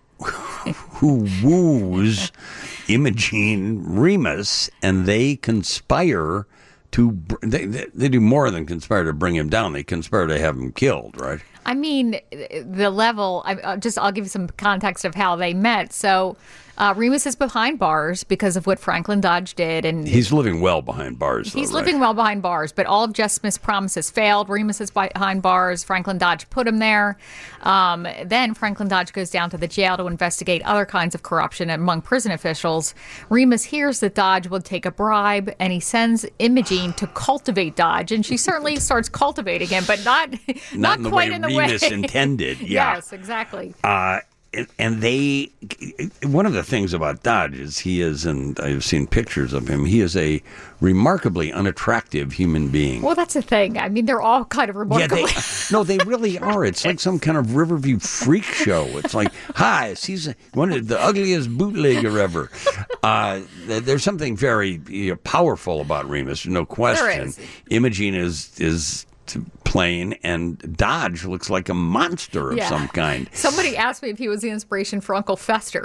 who woos Imogene Remus, and they conspire to br- they, they they do more than conspire to bring him down. They conspire to have him killed, right? I mean, the level, I, I'll just I'll give you some context of how they met. So uh, Remus is behind bars because of what Franklin Dodge did. And He's living well behind bars, though, He's right? living well behind bars, but all of Jess Smith's promises failed. Remus is behind bars. Franklin Dodge put him there. Um, then Franklin Dodge goes down to the jail to investigate other kinds of corruption among prison officials. Remus hears that Dodge will take a bribe, and he sends Imogene to cultivate Dodge, and she certainly starts cultivating him, but not not, Not in the quite way in the Remus way intended. Yeah. Yes, exactly. Uh, and- and they, one of the things about Dodge is he is, and I've seen pictures of him, he is a remarkably unattractive human being. Well, that's the thing. I mean, they're all kind of Yeah, remarkable. they, no, they really are. It's like some kind of Riverview freak show. It's like, hi, he's one of the ugliest bootlegger ever. Uh, th- there's something very you know, powerful about Remus, no question. is. Imogene is is plain, and Dodge looks like a monster of Yeah. some kind. Somebody asked me if he was the inspiration for Uncle Fester.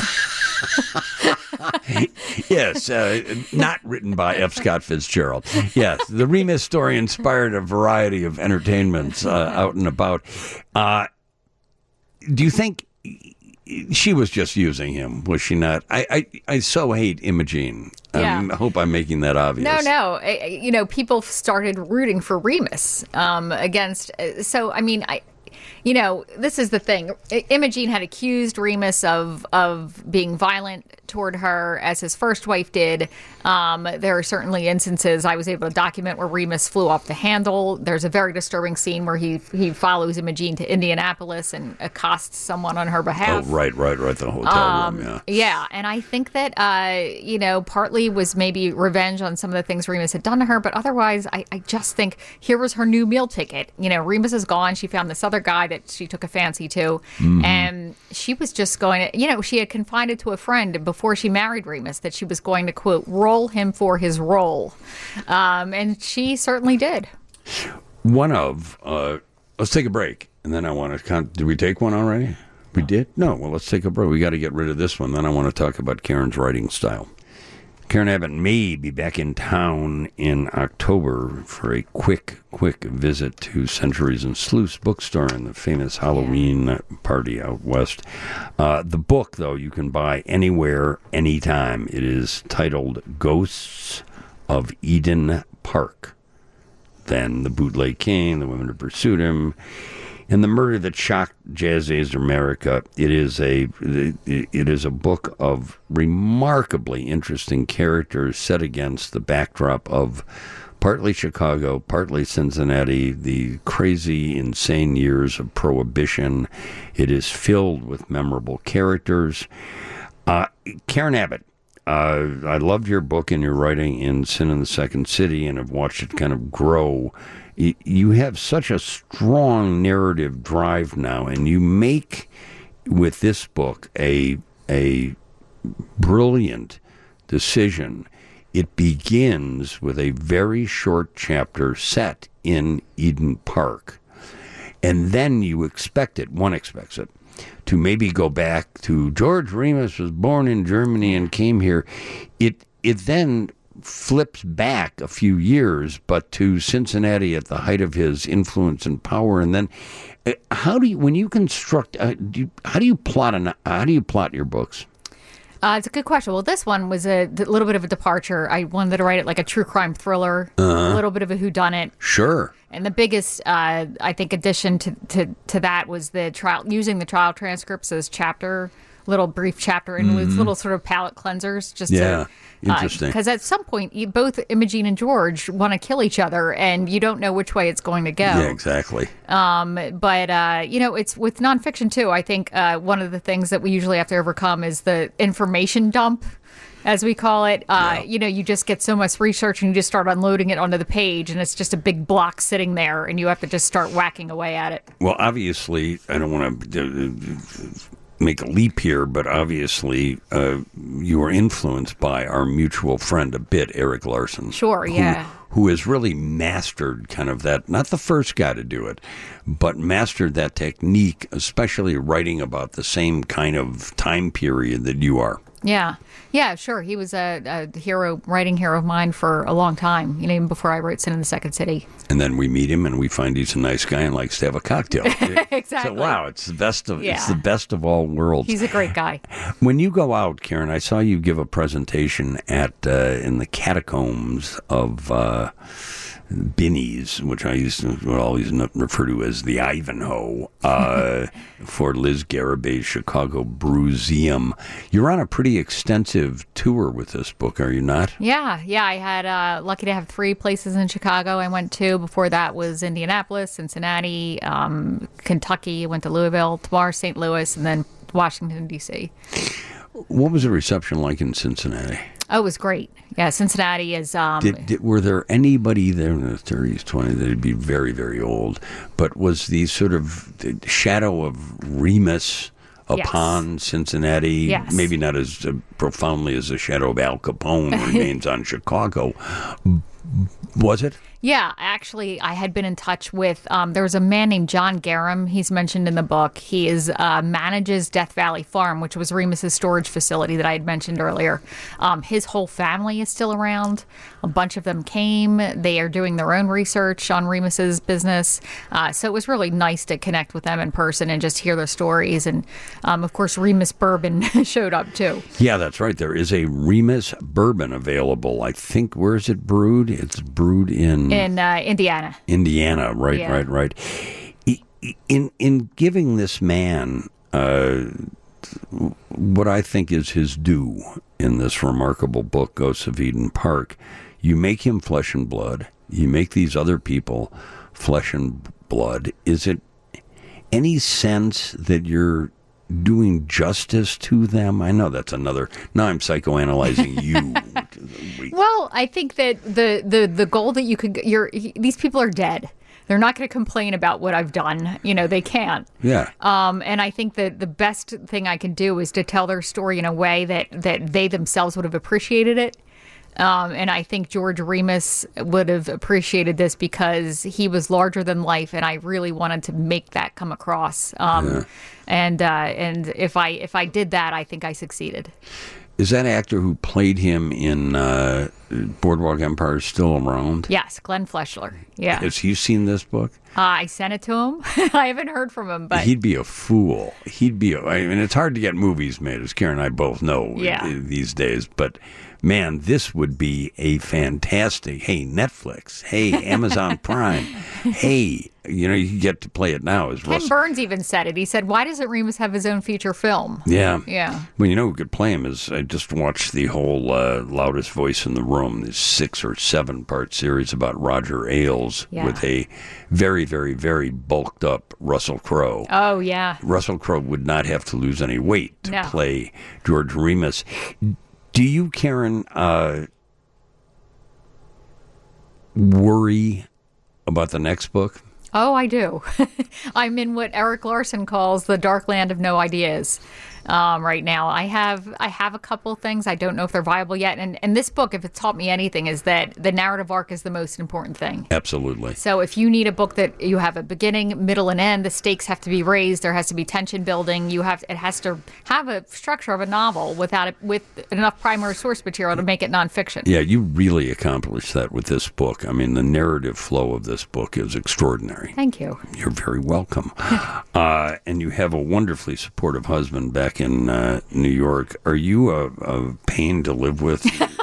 Yes, uh, not written by F. Scott Fitzgerald. Yes, the Remus story inspired a variety of entertainments uh, out and about. Uh, do you think she was just using him? Was she not? I I, I so hate Imogene. Yeah. I hope I'm making that obvious. No, no. I- I- You know, people started rooting for Remus um, against. uh, So, I mean, I. You know, this is the thing. I- Imogene had accused Remus of of being violent toward her, as his first wife did. Um, there are certainly instances I was able to document where Remus flew off the handle. There's a very disturbing scene where he he follows Imogene to Indianapolis and accosts someone on her Oh, behalf. right, right, right. The hotel Um, room. Yeah. Yeah, and I think that uh, you know, partly was maybe revenge on some of the things Remus had done to her, but otherwise, I, I just think here was her new meal ticket. You know, Remus is gone. She found this other guy that she took a fancy to, and she was just going to, you know, she had confided to a friend before she married Remus that she was going to quote roll him for his role, um, and she certainly did. One of, uh, let's take a break, and then I want to. Con- did we take one already? We did? No. Well, let's take a break. We got to get rid of this one. Then I want to talk about Karen's writing style. Karen Abbott may be back in town in October for a quick, quick visit to Centuries and Sleuths bookstore and the famous Halloween party out west. Uh, the book, though, you can buy anywhere, anytime. It is titled Ghosts of Eden Park. Then the bootleg king, the women who pursued him, and the murder that shocked jazz age America. It is a it is a book of remarkably interesting characters set against the backdrop of partly Chicago, partly Cincinnati, the crazy, insane years of Prohibition. It is filled with memorable characters. Uh, Karen Abbott, uh, I loved your book and your writing in Sin in the Second City, and have watched it kind of grow. Y- You have such a strong narrative drive now, and you make with this book a a brilliant decision. It begins with a very short chapter set in Eden Park. And then you expect it, one expects it, to maybe go back to George Remus was born in Germany and came here. It it then flips back a few years, but to Cincinnati at the height of his influence and power. And then, uh, how do you, when you construct, uh, do you, how do you plot an, how do you plot your books? Uh, it's a good question. Well, this one was a d- little bit of a departure. I wanted to write it like a true crime thriller, a little bit of a whodunit. Sure. And the biggest, uh, I think, addition to, to, to that was the trial, using the trial transcripts as chapter, little brief chapter interludes, little sort of palate cleansers. Just Yeah, to, interesting. Because at some point, you, both Imogene and George want to kill each other, and you don't know which way it's going to go. Yeah, exactly. Um, but, uh, you know, it's with nonfiction, too. I think uh, one of the things that we usually have to overcome is the information dump, as we call it. Uh, Yeah. You know, you just get so much research and you just start unloading it onto the page, and it's just a big block sitting there, and you have to just start whacking away at it. Well, obviously, I don't want to make a leap here, but obviously, uh, you were influenced by our mutual friend a bit, Eric Larson. Sure, who- yeah. Who has really mastered kind of that, not the first guy to do it, but mastered that technique, especially writing about the same kind of time period that you are. Yeah. Yeah, sure. He was a, a hero, writing hero of mine for a long time, you know, even before I wrote Sin in the Second City. And then we meet him, and we find he's a nice guy and likes to have a cocktail. Exactly. So, wow, it's the best of it's Yeah. the best of all worlds. He's a great guy. When you go out, Karen, I saw you give a presentation at uh, in the catacombs of uh, Binny's, which I used to would always n- refer to as the Ivanhoe, uh, for Liz Garabay's Chicago Brewseum. You're on a pretty extensive tour with this book, are you not? Yeah, yeah. I had uh, lucky to have three places in Chicago I went to. Before that was Indianapolis, Cincinnati, um, Kentucky. I went to Louisville, tomorrow Saint Louis, and then Washington, D C. What was the reception like in Cincinnati? Oh, it was great. Yeah, Cincinnati is... Um, Did, did, were there anybody there in the thirties, twenties, that'd be very, very old, but was the sort of the shadow of Remus upon Yes. Cincinnati, Yes. maybe not as uh, profoundly as the shadow of Al Capone remains on Chicago, was it? Yeah, actually, I had been in touch with, um, there was a man named John Garum. He's mentioned in the book. He is uh, manages Death Valley Farm, which was Remus's storage facility that I had mentioned earlier. Um, his whole family is still around. A bunch of them came. They are doing their own research on Remus's business. Uh, so it was really nice to connect with them in person and just hear their stories. And, um, of course, Remus Bourbon showed up, too. Yeah, that's right. There is a Remus bourbon available. I think, where is it brewed? It's brewed in... In uh, Indiana. Indiana, right, Yeah. right, right. In in giving this man uh, what I think is his due in this remarkable book, Ghosts of Eden Park, you make him flesh and blood. You make these other people flesh and blood. Is it any sense that you're doing justice to them? I know that's another. Now I'm psychoanalyzing you. Well, I think that the, the, the goal that you could, you're, these people are dead. They're not going to complain about what I've done. You know, they can't. Yeah. Um, and I think that the best thing I can do is to tell their story in a way that, that they themselves would have appreciated it. Um, and I think George Remus would have appreciated this because he was larger than life, and I really wanted to make that come across. Um, Yeah. And uh, and if I if I did that, I think I succeeded. Is that actor who played him in uh, Boardwalk Empire still around? Yes, Glenn Fleshler. Yeah, Has he seen this book? uh, I sent it to him. I haven't heard from him, but He'd be a fool. He'd be. A, I mean, it's hard to get movies made, as Karen and I both know Yeah. these days. But man, this would be a fantastic. Hey, Netflix. Hey, Amazon Prime. Hey, you know, you get to play it now. As Ken Russell. Burns even said it. He said, "Why doesn't Remus have his own feature film?" Yeah. Yeah. Well, you know who could play him is I just watched the whole uh, Loudest Voice in the Rome, this six or seven part series about Roger Ailes Yeah. with a very, very, very bulked up Russell Crowe. Oh, yeah. Russell Crowe would not have to lose any weight to No. play George Remus. Do you, Karen, uh, worry about the next book? Oh, I do. I'm in what Eric Larson calls the dark land of no ideas um, right now. I have I have a couple things. I don't know if they're viable yet. And, and this book, if it's taught me anything, is that the narrative arc is the most important thing. Absolutely. So if you need a book that you have a beginning, middle, and end, the stakes have to be raised. There has to be tension building. You have it has to have a structure of a novel without it, with enough primary source material to make it nonfiction. Yeah, you really accomplished that with this book. I mean, the narrative flow of this book is extraordinary. Thank you. You're very welcome. uh, and you have a wonderfully supportive husband back in uh, New York. Are you a, a pain to live with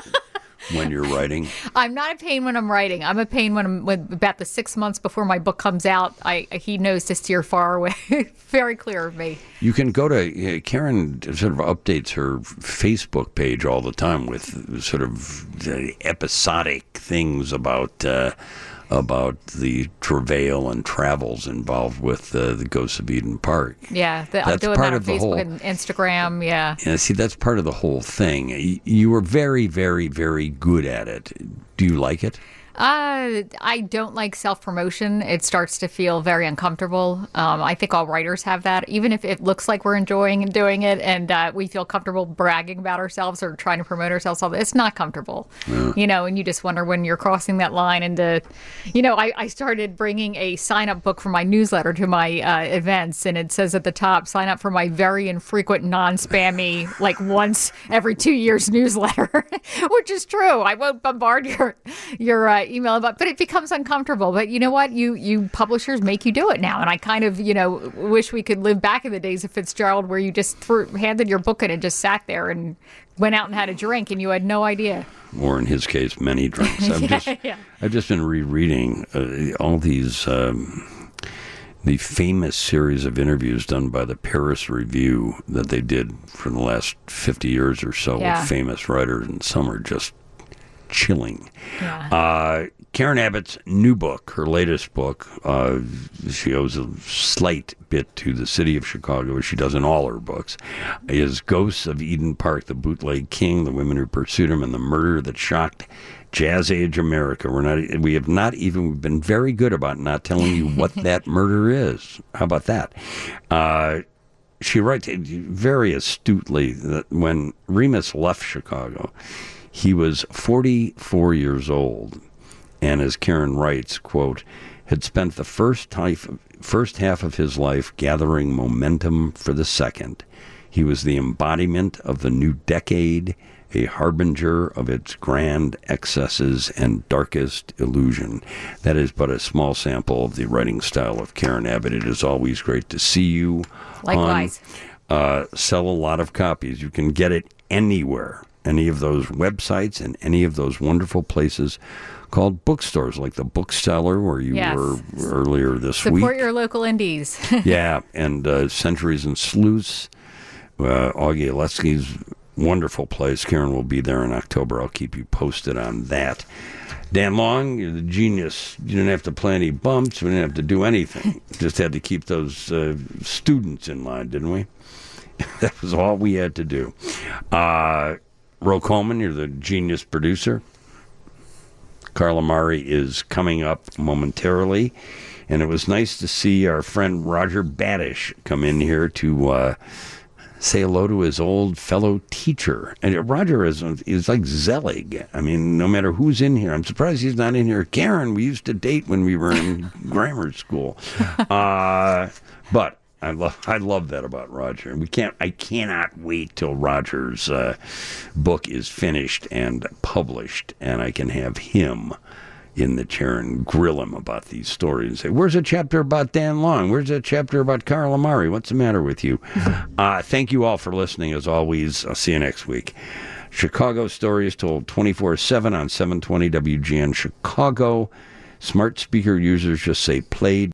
when you're writing? I'm not a pain when I'm writing. I'm a pain when I'm when about the six months before my book comes out. I he knows to steer far away, very clear of me. You can go to uh, Karen sort of updates her Facebook page all the time with sort of uh, episodic things about. Uh, about the travail and travels involved with uh, the Ghosts of Eden Park. Yeah, the, I'm That's doing part that on of the Facebook whole- and Instagram. Yeah. Yeah, see, that's part of the whole thing. Y- You were very, very, very good at it. Do you like it? Uh, I don't like self-promotion. It starts to feel very uncomfortable. Um, I think all writers have that, even if it looks like we're enjoying and doing it and uh, we feel comfortable bragging about ourselves or trying to promote ourselves. It's not comfortable, you know, and you just wonder when you're crossing that line into, you know, I, I started bringing a sign-up book for my newsletter to my uh, events, and it says at the top, sign up for my very infrequent, non-spammy, like once every two years newsletter, which is true. I won't bombard your, your, uh, email about, but it becomes uncomfortable. But you know what? You you publishers make you do it now, and I kind of you know wish we could live back in the days of Fitzgerald, where you just threw, handed your book in and just sat there and went out and had a drink, and you had no idea. Or in his case, many drinks. I've Yeah, just yeah. I've just been rereading uh, all these. Um, the famous series of interviews done by the Paris Review that they did for the last fifty years or so Yeah. with famous writers, and some are just chilling. Yeah. Uh, Karen Abbott's new book, her latest book, uh, she owes a slight bit to the city of Chicago, as she does in all her books, is Ghosts of Eden Park, the Bootleg King, the Women Who Pursued Him, and the Murder That Shocked Jazz Age America. We're not, we have not even, we've been very good about not telling you what that murder is. How about that? Uh, she writes very astutely that when Remus left Chicago, he was forty-four years old, and as Karen writes, quote, had spent the first, type, first half of his life gathering momentum for the second. He was the embodiment of the new decade, a harbinger of its grand excesses and darkest illusion. That is but a small sample of the writing style of Karen Abbott. It is always great to see you. Likewise. On, uh, sell a lot of copies. You can get it anywhere. Any of those websites and any of those wonderful places called bookstores, like the Bookseller, where you Yes. were earlier this Support week. your local indies. Yeah, and uh, Centuries and Sleuths, uh, Augie Alesky's wonderful place. Karen will be there in October. I'll keep you posted on that. Dan Long, you're the genius. You didn't have to play any bumps. We didn't have to do anything. Just had to keep those uh, students in line, didn't we? That was all we had to do. Uh, Ro Coleman, you're the genius producer. Carla Mari is coming up momentarily. And it was nice to see our friend Roger Badish come in here to uh, say hello to his old fellow teacher. And Roger is, is like Zelig. I mean, no matter who's in here. I'm surprised he's not in here. Karen, we used to date when we were in grammar school. Uh, but I love I love that about Roger. And we can't I cannot wait till Roger's uh, book is finished and published, and I can have him in the chair and grill him about these stories and say, "Where's a chapter about Dan Long? Where's a chapter about Carla Mari? What's the matter with you?" uh, thank you all for listening. As always, I'll see you next week. Chicago Stories told twenty-four seven on seven twenty W G N Chicago. Smart speaker users just say played.